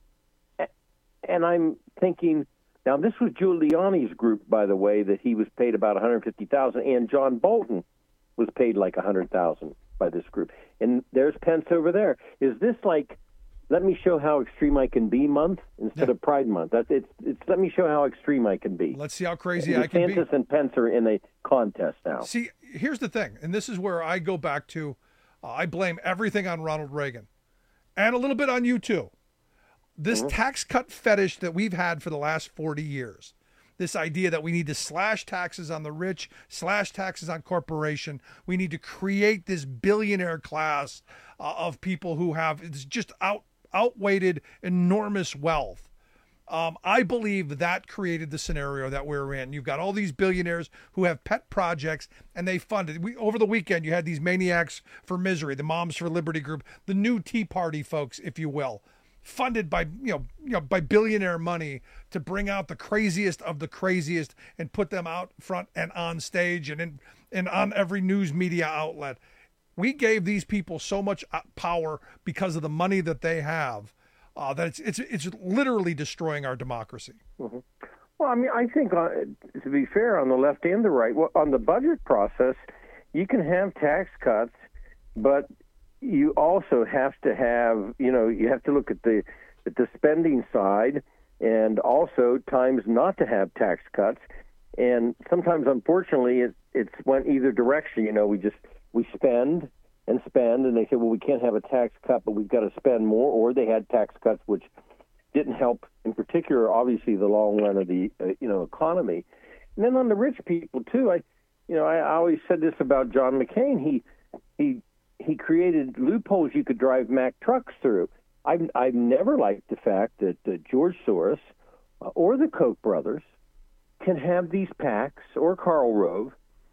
and I'm thinking. Now, this was Giuliani's group, by the way, that he was paid about one hundred fifty thousand dollars, and John Bolton was paid like one hundred thousand dollars by this group. And there's Pence over there. Is this like, let me show how extreme I can be month instead yeah. of Pride Month? That's it's it's let me show how extreme I can be. Let's see how crazy and I can be. DeSantis and Pence are in a contest now. See, here's the thing, and this is where I go back to, uh, I blame everything on Ronald Reagan, and a little bit on you too. This mm-hmm. tax cut fetish that we've had for the last forty years, this idea that we need to slash taxes on the rich, slash taxes on corporation, we need to create this billionaire class uh, of people who have it's just out outweighed enormous wealth. Um, I believe that created the scenario that we're in. You've got all these billionaires who have pet projects, and they funded. We, over the weekend, you had these maniacs for misery, the Moms for Liberty group, the new Tea Party folks, if you will. Funded by you know you know by billionaire money to bring out the craziest of the craziest and put them out front and on stage and in and on every news media outlet. We gave these people so much power because of the money that they have uh, that it's it's it's literally destroying our democracy. Mm-hmm. Well, I mean, I think uh, to be fair, on the left and the right, well, on the budget process, you can have tax cuts, but you also have to have, you know, you have to look at the at the spending side and also times not to have tax cuts. And sometimes, unfortunately, it, it's went either direction. You know, we just we spend and spend, and they say, well, we can't have a tax cut, but we've got to spend more. Or they had tax cuts, which didn't help, in particular, obviously, the long run of the uh, you know economy. And then on the rich people too, I, you know, I, I always said this about John McCain. He he. He created loopholes you could drive Mack trucks through. I've, I've never liked the fact that uh, George Soros uh, or the Koch brothers can have these PACs or Karl Rove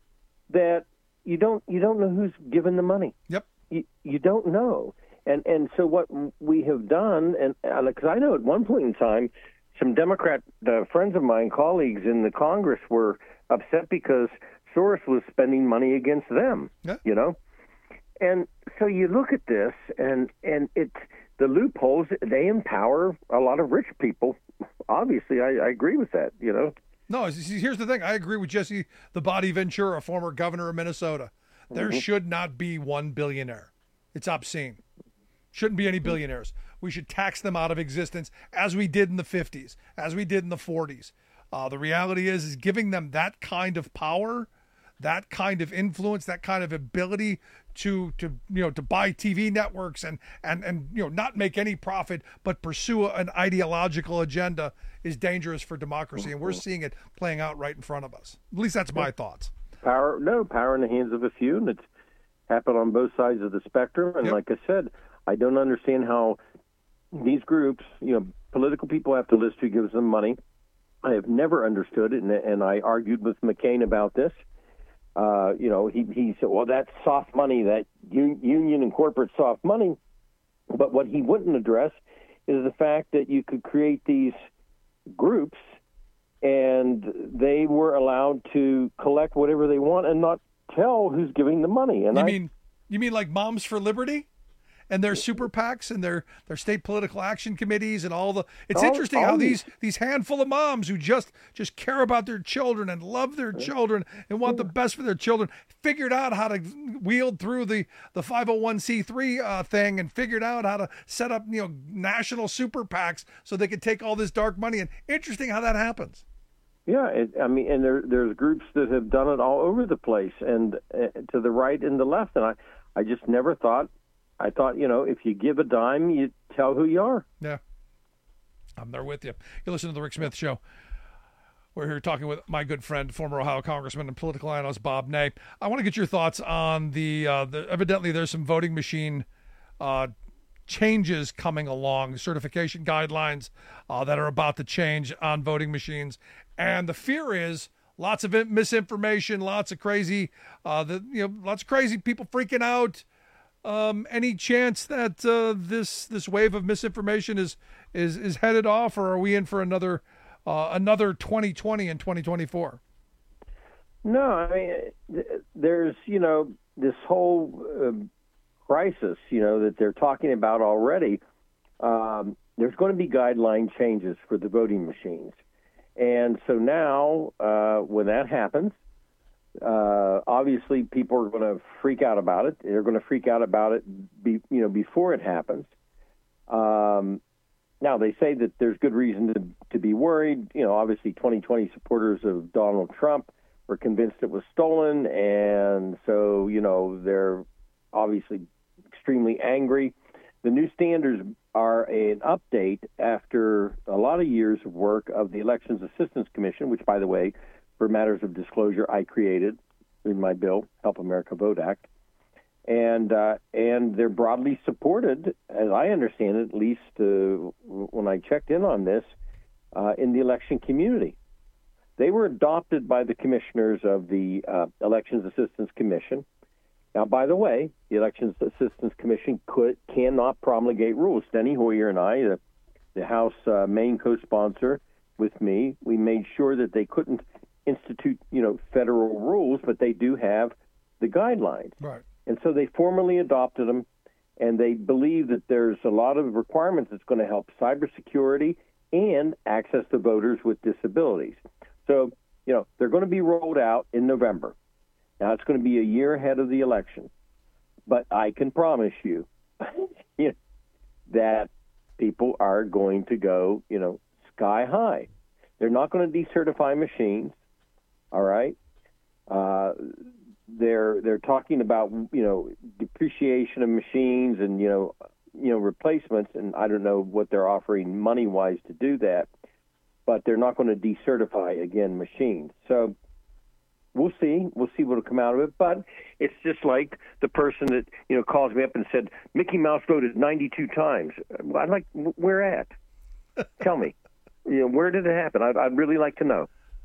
that you don't you don't know who's given the money. Yep. You, you don't know. And and so what we have done, and because I know at one point in time, some Democrat uh, friends of mine, colleagues in the Congress, were upset because Soros was spending money against them. Yeah. You know. And so you look at this, and and it's the loopholes. They empower a lot of rich people. Obviously, I, I agree with that. You know. No, here's the thing. I agree with Jesse the Body Ventura, former governor of Minnesota. There mm-hmm. should not be one billionaire. It's obscene. Shouldn't be any billionaires. We should tax them out of existence, as we did in the fifties, as we did in the forties. Uh, the reality is, is giving them that kind of power, that kind of influence, that kind of ability to to you know to buy T V networks and and and you know not make any profit but pursue an ideological agenda is dangerous for democracy, and we're seeing it playing out right in front of us. At least that's my thoughts. Power, no power in the hands of a few, and it's happened on both sides of the spectrum. And yep. like I said, I don't understand how these groups, you know, political people have to list who gives them money. I have never understood it, and, and I argued with McCain about this. Uh, you know, he, he said, well, that's soft money, that un- union and corporate soft money. But what he wouldn't address is the fact that you could create these groups and they were allowed to collect whatever they want and not tell who's giving the money. And you I mean you mean like Moms for Liberty? And their super PACs and their, their state political action committees and all the. It's all, interesting all how these these handful of moms who just just care about their children and love their children and want the best for their children figured out how to wield through the the five oh one c three uh, thing and figured out how to set up you know national super PACs so they could take all this dark money. And interesting how that happens. Yeah, it, I mean, and there there's groups that have done it all over the place and uh, to the right and the left, and I I just never thought. I thought, you know, if you give a dime, you tell who you are. Yeah. I'm there with you. You listen to the Rick Smith Show. We're here talking with my good friend, former Ohio Congressman and political analyst Bob Ney. I want to get your thoughts on the, uh, the evidently there's some voting machine uh, changes coming along, certification guidelines uh, that are about to change on voting machines. And the fear is lots of misinformation, lots of crazy, uh, the, you know, lots of crazy people freaking out. Um, any chance that uh, this this wave of misinformation is is is headed off, or are we in for another uh, another twenty twenty and twenty twenty-four? No, I mean, there's you know this whole uh, crisis, you know, that they're talking about already. Um, there's going to be guideline changes for the voting machines, and so now uh, when that happens. Uh, obviously, people are going to freak out about it. They're going to freak out about it, be, you know, before it happens. Um, now, they say that there's good reason to to be worried. You know, obviously, twenty twenty supporters of Donald Trump were convinced it was stolen, and so you know they're obviously extremely angry. The new standards are an update after a lot of years of work of the Elections Assistance Commission, which, by the way. For matters of disclosure, I created in my bill, Help America Vote Act, and uh, and they're broadly supported, as I understand it, at least uh, when I checked in on this, uh, in the election community. They were adopted by the commissioners of the uh, Elections Assistance Commission. Now, by the way, the Elections Assistance Commission could cannot promulgate rules. Steny Hoyer and I, the, the House uh, main co-sponsor with me, we made sure that they couldn't institute, you know, federal rules, but they do have the guidelines. Right. And so they formally adopted them, and they believe that there's a lot of requirements that's going to help cybersecurity and access to voters with disabilities. So, you know, they're going to be rolled out in November. Now, it's going to be a year ahead of the election, but I can promise you, you know, that people are going to go, you know, sky high. They're not going to decertify machines. All right. Uh, they're they're talking about you know depreciation of machines and you know you know replacements, and I don't know what they're offering money wise to do that, but they're not going to decertify again machines. So we'll see. We'll see what'll come out of it. But it's just like the person that you know calls me up and said Mickey Mouse voted ninety-two times. I'd like where at? Tell me. You know where did it happen? I'd, I'd really like to know.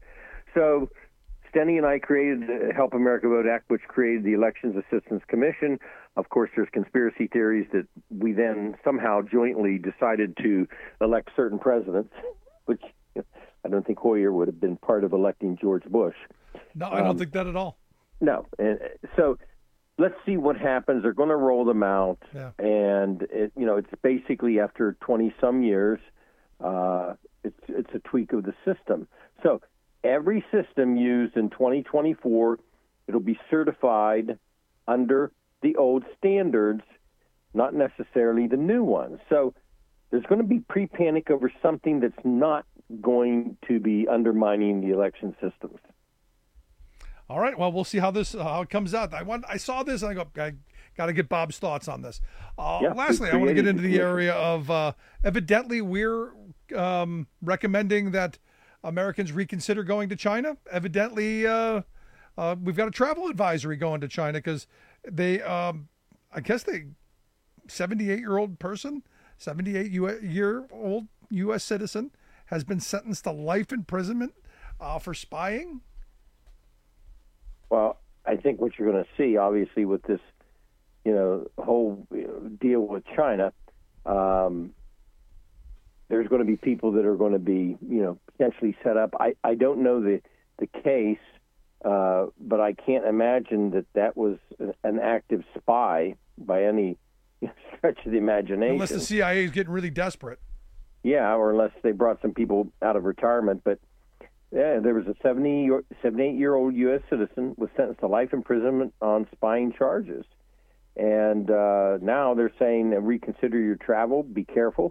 So. Steny and I created the Help America Vote Act, which created the Elections Assistance Commission. Of course, there's conspiracy theories that we then somehow jointly decided to elect certain presidents, which I don't think Hoyer would have been part of electing George Bush. No, I don't um, think that at all. No. And so let's see what happens. They're going to roll them out. Yeah. And, it, you know, it's basically after twenty-some years, uh, it's, it's a tweak of the system. So every system used in twenty twenty-four, it'll be certified under the old standards. not necessarily the new ones. So there's going to be pre-panic over something that's not going to be undermining the election systems. All right. Well, we'll see how this uh, how it comes out. I want. I saw this. And I go. I got to get Bob's thoughts on this. Uh, yeah, lastly, I want to get into the area of uh, evidently we're um, recommending that Americans reconsider going to China. Evidently, uh, uh, we've got a travel advisory going to China because they, um, I guess they, seventy-eight year old person, seventy-eight year old U S citizen has been sentenced to life imprisonment uh, for spying. Well, I think what you're going to see, obviously, with this, you know, whole deal with China, um, there's going to be people that are going to be, you know, potentially set up. I, I don't know the, the case, uh, but I can't imagine that that was an active spy by any stretch of the imagination. Unless the C I A is getting really desperate. Yeah, or unless they brought some people out of retirement. But, yeah, there was a seventy, seventy-eight-year-old U S citizen was sentenced to life imprisonment on spying charges. And uh, now they're saying, uh, reconsider your travel, be careful.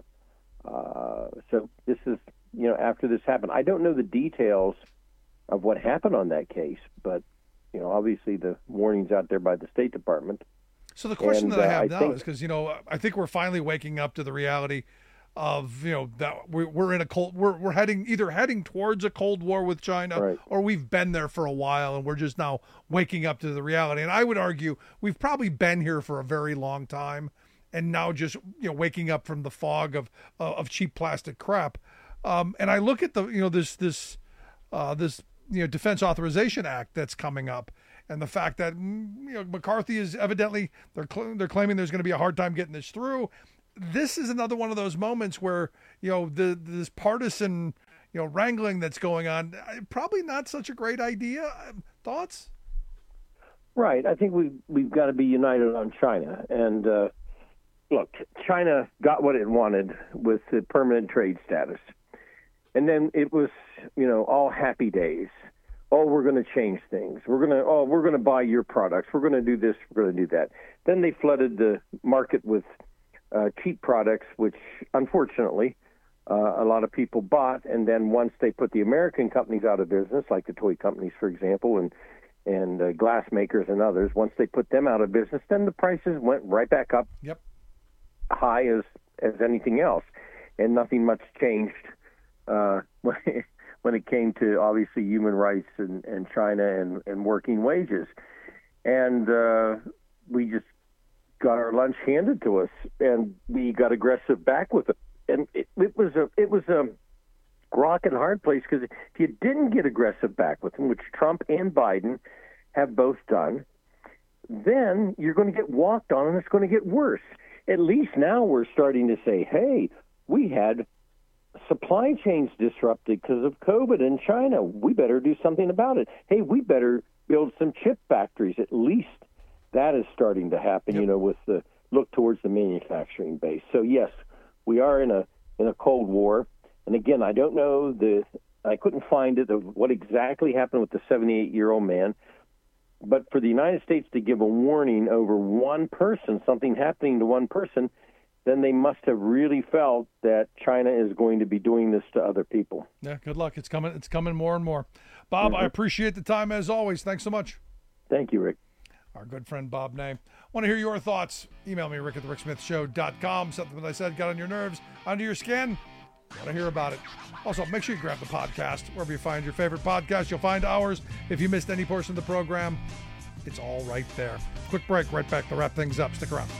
Uh, so this is, you know, after this happened. I don't know the details of what happened on that case, but, you know, obviously the warning's out there by the State Department. So the question and, that I have uh, I now think, is because, you know, I think we're finally waking up to the reality of, you know, that we're, we're in a cold, we're, we're heading either heading towards a Cold War with China, right, or we've been there for a while and we're just now waking up to the reality. And I would argue we've probably been here for a very long time and now just, you know, waking up from the fog of, uh, of cheap plastic crap. Um, and I look at the, you know, this, this, uh, this, you know, Defense Authorization Act that's coming up. And the fact that, you know, McCarthy is evidently, they're cl- they're claiming there's going to be a hard time getting this through. This is another one of those moments where, you know, the this partisan, you know, wrangling that's going on, probably not such a great idea. Thoughts? Right. I think we we've got to be united on China. And uh, look, China got what it wanted with the permanent trade status, and then it was, you know, all happy days. Oh, we're going to change things. We're going to, oh, we're going to buy your products. We're going to do this. We're going to do that. Then they flooded the market with uh, cheap products, which unfortunately uh, a lot of people bought. And then once they put the American companies out of business, like the toy companies, for example, and and uh, glass makers and others, once they put them out of business, then the prices went right back up, yep, high as as anything else, and nothing much changed. Uh, when it came to, obviously, human rights and, and China and, and working wages. And uh, we just got our lunch handed to us, and we got aggressive back with it. And it, it was a it was a rock and hard place, because if you didn't get aggressive back with them, which Trump and Biden have both done, then you're going to get walked on, and it's going to get worse. At least now we're starting to say, hey, we had supply chains disrupted because of COVID in China. We better do something about it. Hey, we better build some chip factories. At least that is starting to happen, yep, you know, with the look towards the manufacturing base. So yes, we are in a in a Cold War. And again, I don't know the I couldn't find it of what exactly happened with the seventy-eight-year-old man. But for the United States to give a warning over one person, something happening to one person, then they must have really felt that China is going to be doing this to other people. Yeah, good luck. It's coming. It's coming more and more. Bob, mm-hmm. I appreciate the time as always. Thanks so much. Thank you, Rick. Our good friend Bob Ney. Want to hear your thoughts? Email me, rick at the rick smith show dot com. Something that I said got on your nerves, under your skin. Want to hear about it. Also, make sure you grab the podcast wherever you find your favorite podcast. You'll find ours. If you missed any portion of the program, it's all right there. Quick break. Right back to wrap things up. Stick around.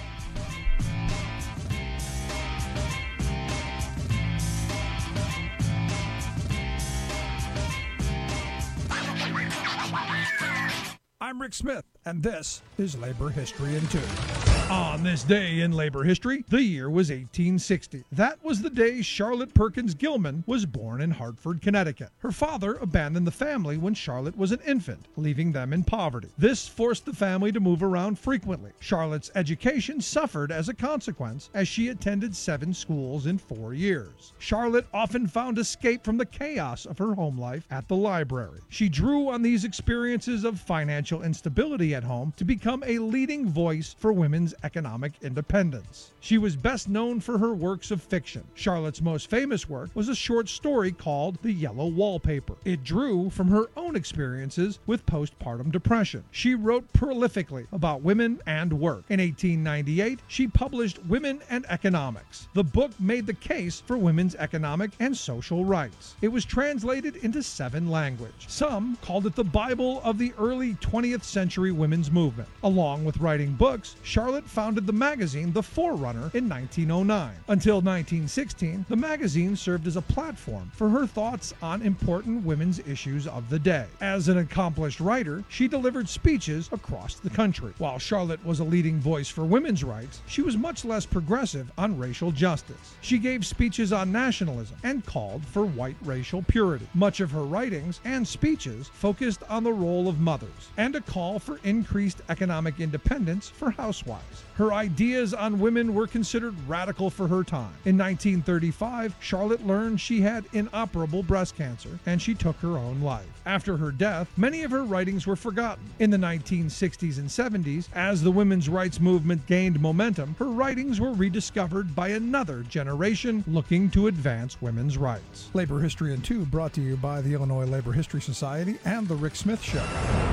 I'm Rick Smith, and this is Labor History in Two. On this day in labor history, the year was eighteen sixty. That was the day Charlotte Perkins Gilman was born in Hartford, Connecticut. Her father abandoned the family when Charlotte was an infant, leaving them in poverty. This forced the family to move around frequently. Charlotte's education suffered as a consequence, as she attended seven schools in four years. Charlotte often found escape from the chaos of her home life at the library. She drew on these experiences of financial instability at home to become a leading voice for women's economic independence. She was best known for her works of fiction. Charlotte's most famous work was a short story called The Yellow Wallpaper. It drew from her own experiences with postpartum depression. She wrote prolifically about women and work. In eighteen ninety-eight, she published Women and Economics. The book made the case for women's economic and social rights. It was translated into seven languages. Some called it the Bible of the early twentieth century women's movement. Along with writing books, Charlotte founded the magazine The Forerunner in nineteen oh nine. Until nineteen sixteen, the magazine served as a platform for her thoughts on important women's issues of the day. As an accomplished writer, she delivered speeches across the country. While Charlotte was a leading voice for women's rights, she was much less progressive on racial justice. She gave speeches on nationalism and called for white racial purity. Much of her writings and speeches focused on the role of mothers and a call for increased economic independence for housewives. Her ideas on women were considered radical for her time. In nineteen thirty-five, Charlotte learned she had inoperable breast cancer, and she took her own life. After her death, many of her writings were forgotten. In the nineteen sixties and seventies, as the women's rights movement gained momentum, her writings were rediscovered by another generation looking to advance women's rights. Labor History in Two, brought to you by the Illinois Labor History Society and The Rick Smith Show.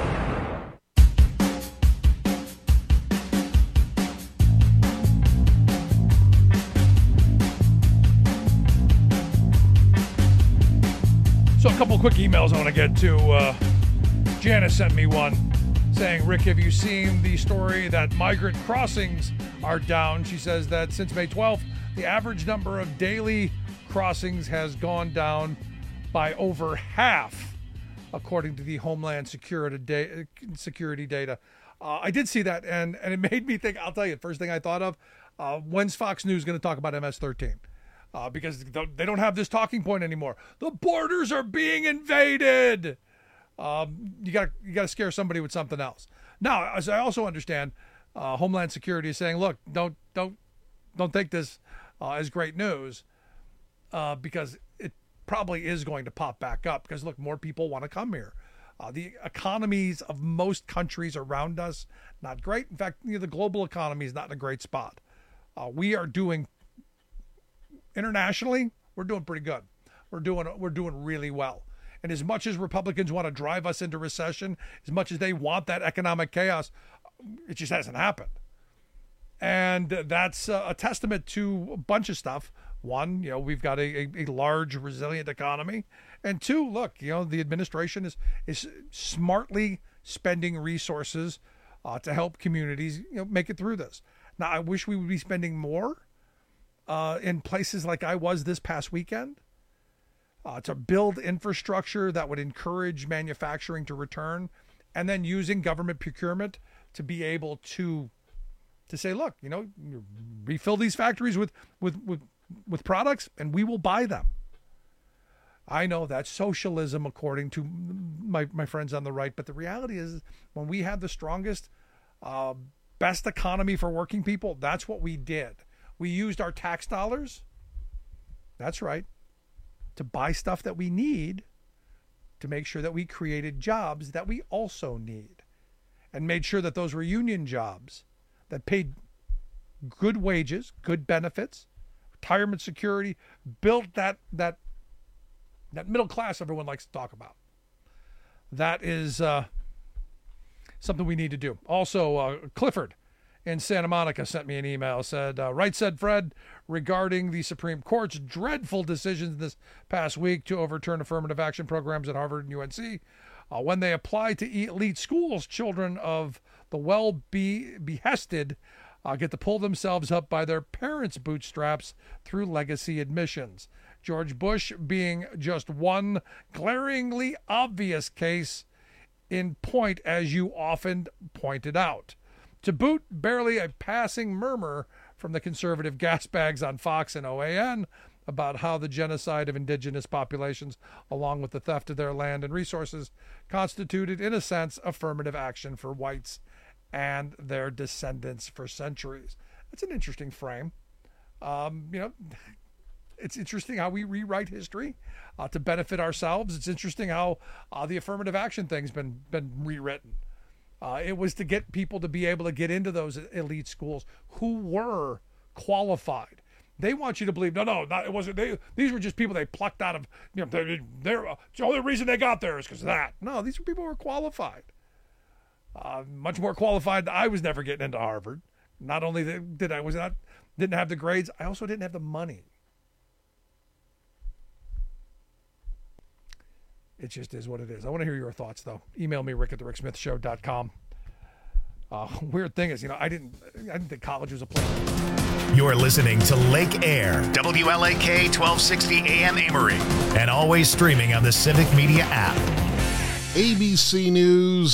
So a couple quick emails I want to get to. Uh, Janice sent me one saying, Rick, have you seen the story that migrant crossings are down? She says that since May twelfth, the average number of daily crossings has gone down by over half, according to the Homeland Security, da- security data. Uh, I did see that, and, and it made me think, I'll tell you, the first thing I thought of, uh, when's Fox News going to talk about M S thirteen? Uh, because they don't have this talking point anymore. The borders are being invaded. Um, you got you got to scare somebody with something else. Now, as I also understand, uh, Homeland Security is saying, look, don't don't don't take this uh, as great news, uh, because it probably is going to pop back up. Because look, more people want to come here. Uh, the economies of most countries around us not great. In fact, you know, the global economy is not in a great spot. Uh, we are doing. Internationally, we're doing pretty good. We're doing we're doing really well. And as much as Republicans want to drive us into recession, as much as they want that economic chaos, it just hasn't happened. And that's a testament to a bunch of stuff. One, you know, we've got a, a, a large, resilient economy. And two, look, you know, the administration is is smartly spending resources uh, to help communities, you know, make it through this. Now, I wish we would be spending more Uh, in places like I was this past weekend, uh, to build infrastructure that would encourage manufacturing to return, and then using government procurement to be able to to say, look, you know, refill these factories with with with, with products, and we will buy them. I know that's socialism, according to my, my friends on the right, but the reality is when we had the strongest, uh, best economy for working people, that's what we did. We used our tax dollars, that's right, to buy stuff that we need, to make sure that we created jobs that we also need, and made sure that those were union jobs that paid good wages, good benefits, retirement security, built that that that middle class everyone likes to talk about. That is uh, something we need to do. Also, uh, Clifford in Santa Monica sent me an email, said, uh, right said Fred, regarding the Supreme Court's dreadful decisions this past week to overturn affirmative action programs at Harvard and U N C. Uh, when they apply to elite schools, children of the well-behested uh, get to pull themselves up by their parents' bootstraps through legacy admissions. George Bush being just one glaringly obvious case in point, as you often pointed out. To boot, barely a passing murmur from the conservative gasbags on Fox and O A N about how the genocide of indigenous populations, along with the theft of their land and resources, constituted, in a sense, affirmative action for whites and their descendants for centuries. That's an interesting frame. Um, you know, it's interesting how we rewrite history uh, to benefit ourselves. It's interesting how uh, the affirmative action thing's been been rewritten. Uh, it was to get people to be able to get into those elite schools who were qualified. They want you to believe, no, no, not, it wasn't. They, these were just people they plucked out of, you know, they're, they're, the only reason they got there is because of that. No, these were people who were qualified. Uh, much more qualified. I was never getting into Harvard. Not only did I was not didn't have the grades, I also didn't have the money. It just is what it is. I want to hear your thoughts, though. Email me, rick at the rick smith show dot com. Uh, weird thing is, you know, I didn't, I didn't think college was a place. You're listening to Lake Air, W L A K twelve sixty A M Amory, and always streaming on the Civic Media app. A B C News.